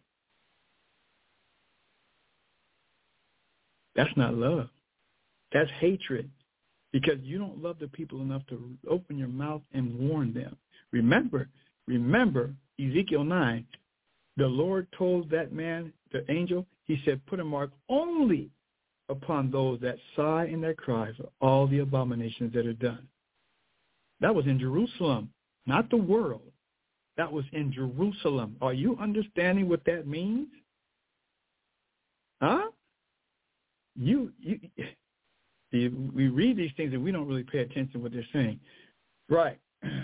That's not love. That's hatred. Because you don't love the people enough to open your mouth and warn them. Remember, remember Ezekiel nine, the Lord told that man, the angel, he said, put a mark only upon those that sigh in their cry for all the abominations that are done. That was in Jerusalem, not the world. That was in Jerusalem. Are you understanding what that means? Huh? you, you, you, we read these things and we don't really pay attention to what they're saying. Right.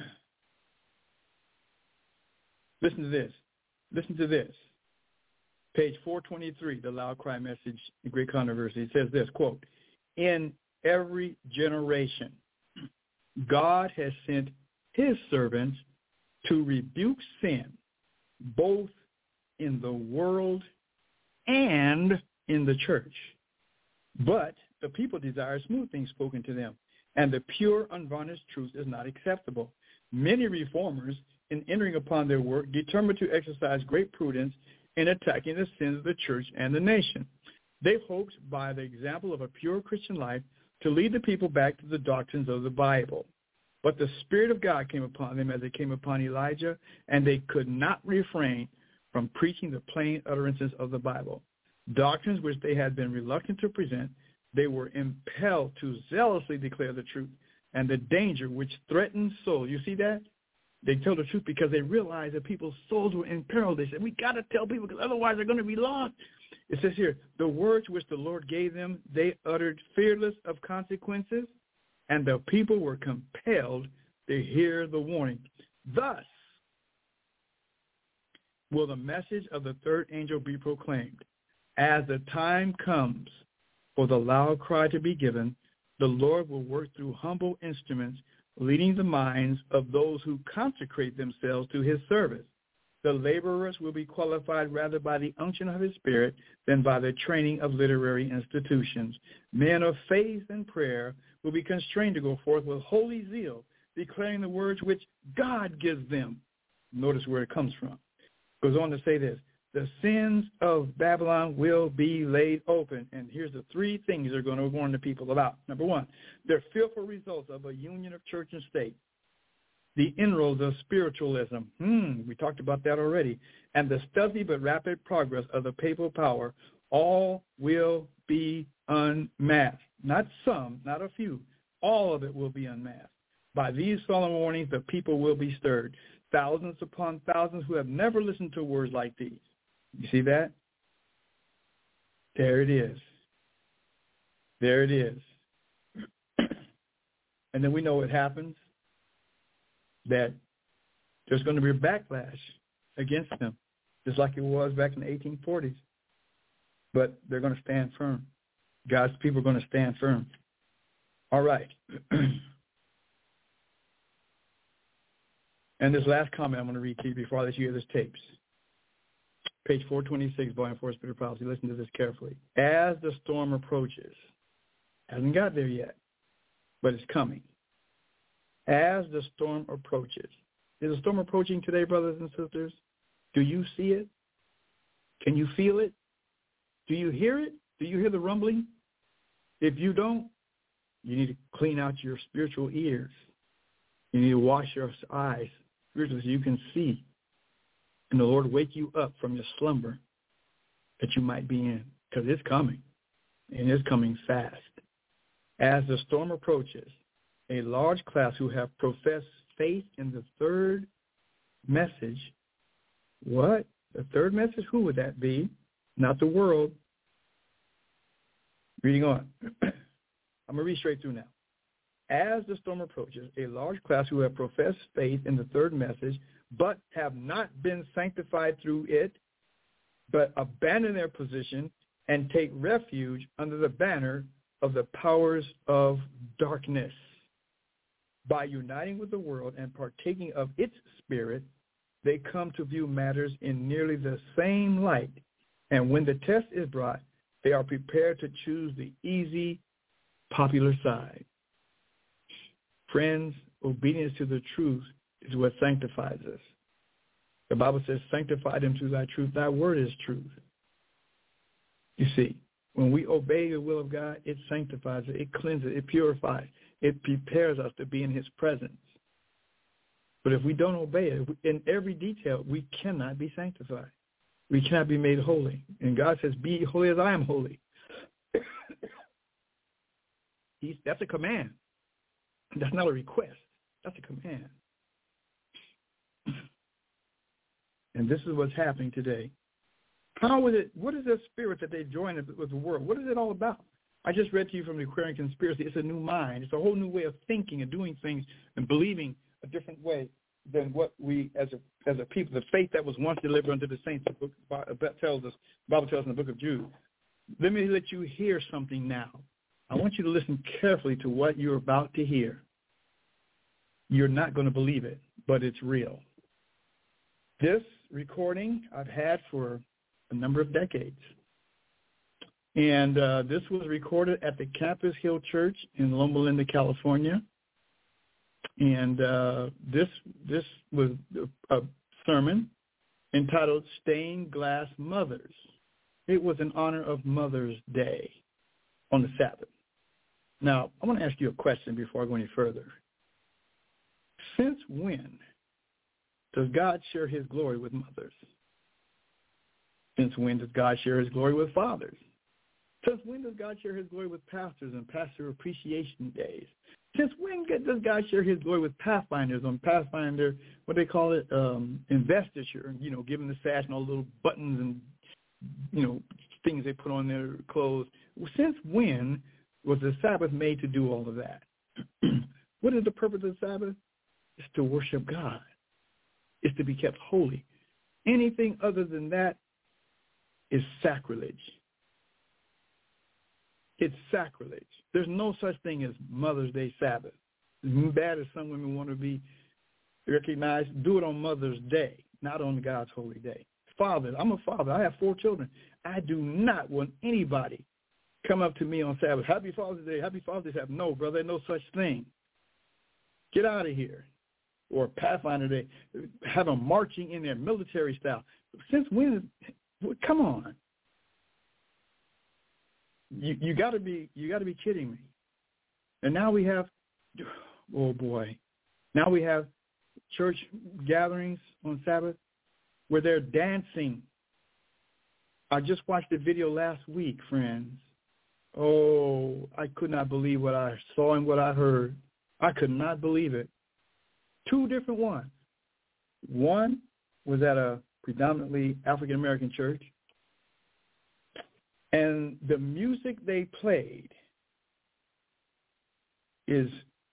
Listen to this. Listen to this. Page four twenty-three, the Loud Cry Message, The Great Controversy. It says this, quote, in every generation, God has sent his servants to rebuke sin, both in the world and in the church. But the people desire smooth things spoken to them, and the pure, unvarnished truth is not acceptable. Many reformers, in entering upon their work, determined to exercise great prudence in attacking the sins of the church and the nation. They hoped, by the example of a pure Christian life, to lead the people back to the doctrines of the Bible. But the Spirit of God came upon them as it came upon Elijah, and they could not refrain from preaching the plain utterances of the Bible. Doctrines which they had been reluctant to present, they were impelled to zealously declare the truth and the danger which threatened souls. You see that? They tell the truth because they realized that people's souls were in peril. They said, we got to tell people because otherwise they're going to be lost. It says here, the words which the Lord gave them, they uttered fearless of consequences, and the people were compelled to hear the warning. Thus will the message of the third angel be proclaimed. As the time comes for the loud cry to be given, the Lord will work through humble instruments, leading the minds of those who consecrate themselves to his service. The laborers will be qualified rather by the unction of his Spirit than by the training of literary institutions. Men of faith and prayer will be constrained to go forth with holy zeal, declaring the words which God gives them. Notice where it comes from. It goes on to say this. The sins of Babylon will be laid open. And here's the three things they're going to warn the people about. Number one, the fearful results of a union of church and state. The inroads of spiritualism. Hmm, we talked about that already. And the stealthy but rapid progress of the papal power. All will be unmasked. Not some, not a few. All of it will be unmasked. By these solemn warnings, the people will be stirred. Thousands upon thousands who have never listened to words like these. You see that? There it is. There it is. And then we know what happens, that there's going to be a backlash against them, just like it was back in the eighteen forties. But they're going to stand firm. God's people are going to stand firm. All right. And this last comment I'm going to read to you before I let you hear this tapes. Page four twenty-six, Volume four, Spirit of Prophecy. Listen to this carefully. As the storm approaches, hasn't got there yet, but it's coming. As the storm approaches. Is the storm approaching today, brothers and sisters? Do you see it? Can you feel it? Do you hear it? Do you hear the rumbling? If you don't, you need to clean out your spiritual ears. You need to wash your eyes spiritually so you can see. And the Lord wake you up from your slumber that you might be in, because it's coming, and it's coming fast. As the storm approaches, a large class who have professed faith in the third message. What? The third message? Who would that be? Not the world. Reading on. I'm going to read straight through now. As the storm approaches, a large class who have professed faith in the third message, but have not been sanctified through it, but abandon their position and take refuge under the banner of the powers of darkness. By uniting with the world and partaking of its spirit, they come to view matters in nearly the same light. And when the test is brought, they are prepared to choose the easy, popular side. Friends, obedience to the truth is what sanctifies us. The Bible says, sanctify them through thy truth. Thy word is truth. You see, when we obey the will of God, it sanctifies it, it cleanses it, it purifies, it prepares us to be in his presence. But if we don't obey it, in every detail, we cannot be sanctified. We cannot be made holy. And God says, be holy as I am holy. He's, that's a command. That's not a request. That's a command. And this is what's happening today. How is it? What is the spirit that they join with the world? What is it all about? I just read to you from the Aquarian Conspiracy. It's a new mind. It's a whole new way of thinking and doing things and believing a different way than what we as a as a people, the faith that was once delivered unto the saints, the book tells us, the Bible tells us in the book of Jude. Let me let you hear something now. I want you to listen carefully to what you're about to hear. You're not going to believe it, but it's real. This recording I've had for a number of decades. And uh, this was recorded at the Campus Hill Church in Loma Linda, California. And uh, this this was a sermon entitled Stained Glass Mothers. It was in honor of Mother's Day on the Sabbath. Now, I want to ask you a question before I go any further. Since when does God share his glory with mothers? Since when does God share his glory with fathers? Since when does God share his glory with pastors and pastor appreciation days? Since when does God share his glory with pathfinders on Pathfinder, what they call it, um, investiture, you know, giving the sash and all the little buttons and, you know, things they put on their clothes? Since when was the Sabbath made to do all of that? What is the purpose of the Sabbath? It's to worship God. It's to be kept holy. Anything other than that is sacrilege. It's sacrilege. There's no such thing as Mother's Day Sabbath. As bad as some women want to be recognized, do it on Mother's Day, not on God's holy day. Father, I'm a father. I have four children. I do not want anybody come up to me on Sabbath. Happy Father's Day. Happy Father's Day. No, brother, there's no such thing. Get out of here. Or Pathfinder Day. Have them marching in their military style. Since when? Come on. You you got to be you got to be kidding me. And now we have, oh boy, now we have church gatherings on Sabbath where they're dancing. I just watched the video last week, friends. Oh, I could not believe what I saw and what I heard. I could not believe it. Two different ones. One was at a predominantly African-American church. And the music they played is,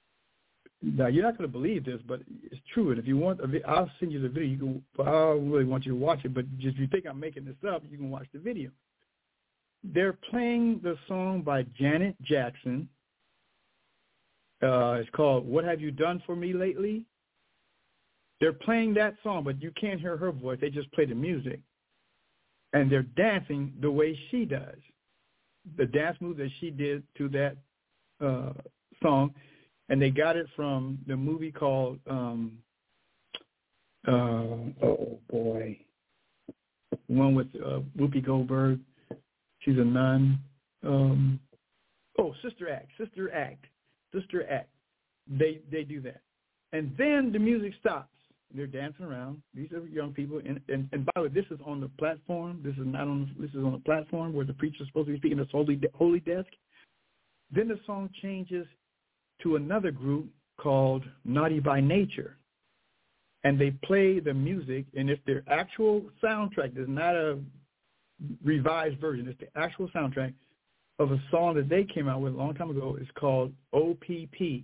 now you're not going to believe this, but it's true. And if you want, I'll send you the video. You can, I don't really want you to watch it, but just if you think I'm making this up, you can watch the video. They're playing the song by Janet Jackson. Uh, it's called What Have You Done For Me Lately? They're playing that song, but you can't hear her voice. They just play the music. And they're dancing the way she does. The dance move that she did to that uh, song. And they got it from the movie called, um, uh, oh, boy, one with uh, Whoopi Goldberg. She's a nun. Um, oh, Sister Act, Sister Act, Sister Act. They they do that. And then the music stops. They're dancing around. These are young people, and, and and by the way, this is on the platform. This is not on. This is on the platform where the preacher's supposed to be speaking. This holy holy desk. Then the song changes to another group called Naughty by Nature, and they play the music. And it's their actual soundtrack. There's not a revised version. It's the actual soundtrack of a song that they came out with a long time ago. It's called O P P,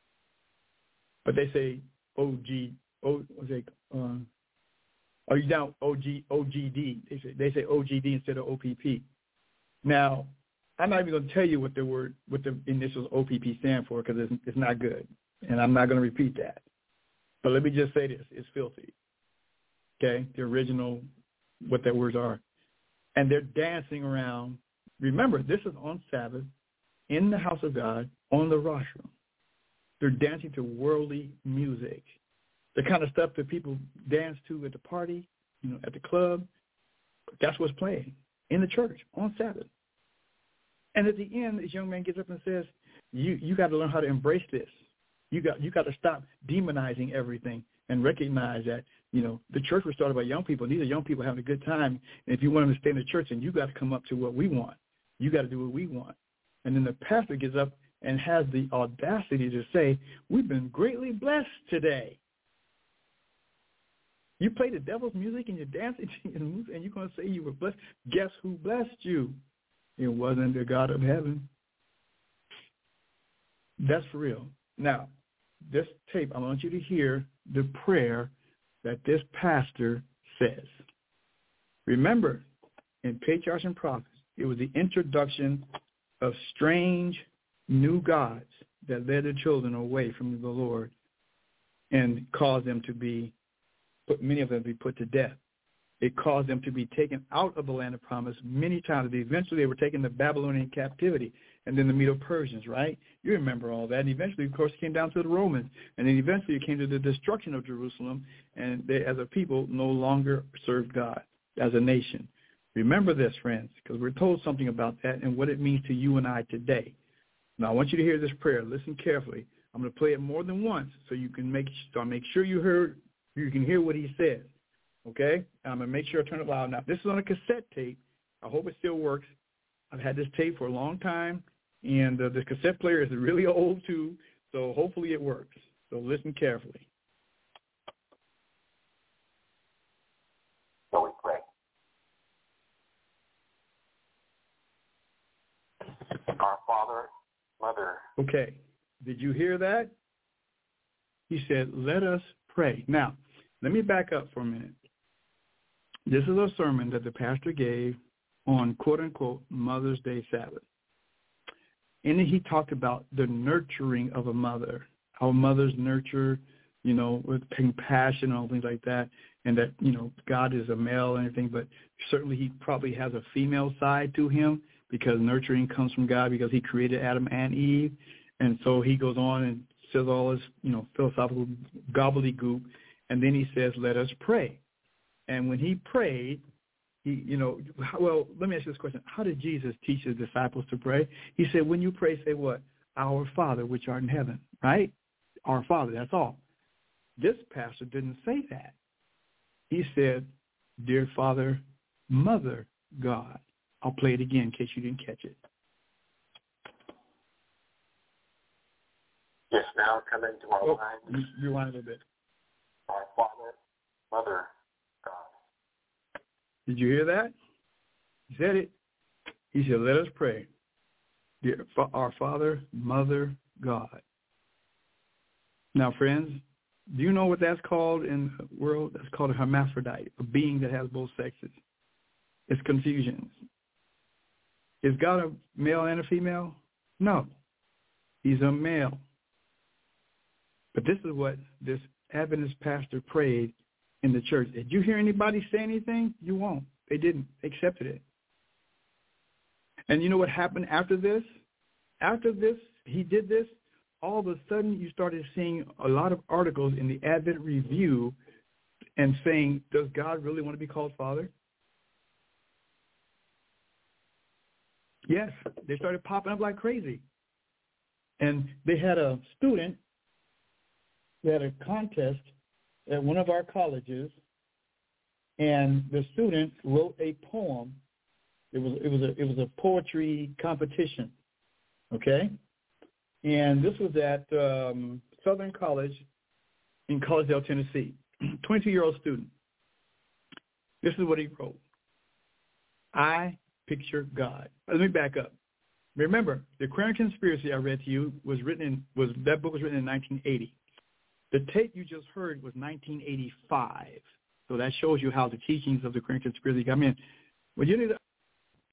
but they say O G. O, what's it, uh, are you down O G, O G D? They say, they say O G D instead of O P P. Now, I'm not even going to tell you what the word, what the initials O P P stand for because it's, it's not good, and I'm not going to repeat that. But let me just say this. It's filthy, okay, the original, what their words are. And they're dancing around. Remember, this is on Sabbath in the house of God on the rostrum. They're dancing to worldly music. The kind of stuff that people dance to at the party, you know, at the club, that's what's playing in the church on Sabbath. And at the end, this young man gets up and says, "You you got to learn how to embrace this. You got you got to stop demonizing everything and recognize that, you know, the church was started by young people. And these are young people having a good time. And if you want them to stay in the church, then you got to come up to what we want. You got to do what we want." And then the pastor gets up and has the audacity to say, "We've been greatly blessed today." You play the devil's music and you're dancing and you're going to say you were blessed. Guess who blessed you? It wasn't the God of heaven. That's for real. Now, this tape, I want you to hear the prayer that this pastor says. Remember, in Patriarchs and Prophets, it was the introduction of strange new gods that led the children away from the Lord and caused them to be, put, many of them to be put to death. It caused them to be taken out of the land of promise many times. Eventually, they were taken to Babylonian captivity, and then the Medo-Persians, right? You remember all that. And eventually, of course, it came down to the Romans, and then eventually it came to the destruction of Jerusalem, and they, as a people, no longer served God as a nation. Remember this, friends, because we're told something about that and what it means to you and I today. Now, I want you to hear this prayer. Listen carefully. I'm going to play it more than once so you can make, so make sure you heard, you can hear what he said. Okay? I'm going to make sure I turn it loud. Now, this is on a cassette tape. I hope it still works. I've had this tape for a long time, and uh, the cassette player is really old, too, so hopefully it works. So listen carefully. So we pray. Our Father, Mother. Okay. Did you hear that? He said, let us pray. Now, let me back up for a minute. This is a sermon that the pastor gave on, quote-unquote, Mother's Day Sabbath. And he talked about the nurturing of a mother, how mothers nurture, you know, with compassion and all things like that, and that, you know, God is a male and everything, but certainly he probably has a female side to him because nurturing comes from God because he created Adam and Eve. And so he goes on and says all this, you know, philosophical gobbledygook, and then he says, let us pray. And when he prayed, he, you know, well, let me ask you this question. How did Jesus teach his disciples to pray? He said, when you pray, say what? Our Father, which art in heaven, right? Our Father, that's all. This pastor didn't say that. He said, dear Father, Mother God. I'll play it again in case you didn't catch it. Yes, now come into our oh, minds. Rewind a little bit. Our Father, Mother, God. Did you hear that? He said it. He said, let us pray. Dear, our Father, Mother, God. Now, friends, do you know what that's called in the world? That's called a hermaphrodite, a being that has both sexes. It's confusion. Is God a male and a female? No. He's a male. But this is what this Adventist pastor prayed in the church. Did you hear anybody say anything? You won't. They didn't. They accepted it. And you know what happened after this? After this, he did this, all of a sudden you started seeing a lot of articles in the Advent Review and saying, does God really want to be called Father? Yes, they started popping up like crazy. And they had a student, they had a contest at one of our colleges, and the student wrote a poem. It was it was a it was a poetry competition, okay? And this was at um, Southern College in Collegedale, Tennessee. twenty-two-year-old student. This is what he wrote. I picture God. Let me back up. Remember, the Aquarian Conspiracy I read to you was written in, was that book was written in nineteen eighty. The tape you just heard was nineteen eighty-five. So that shows you how the teachings of the Aquarian Conspiracy come in. Well, you need to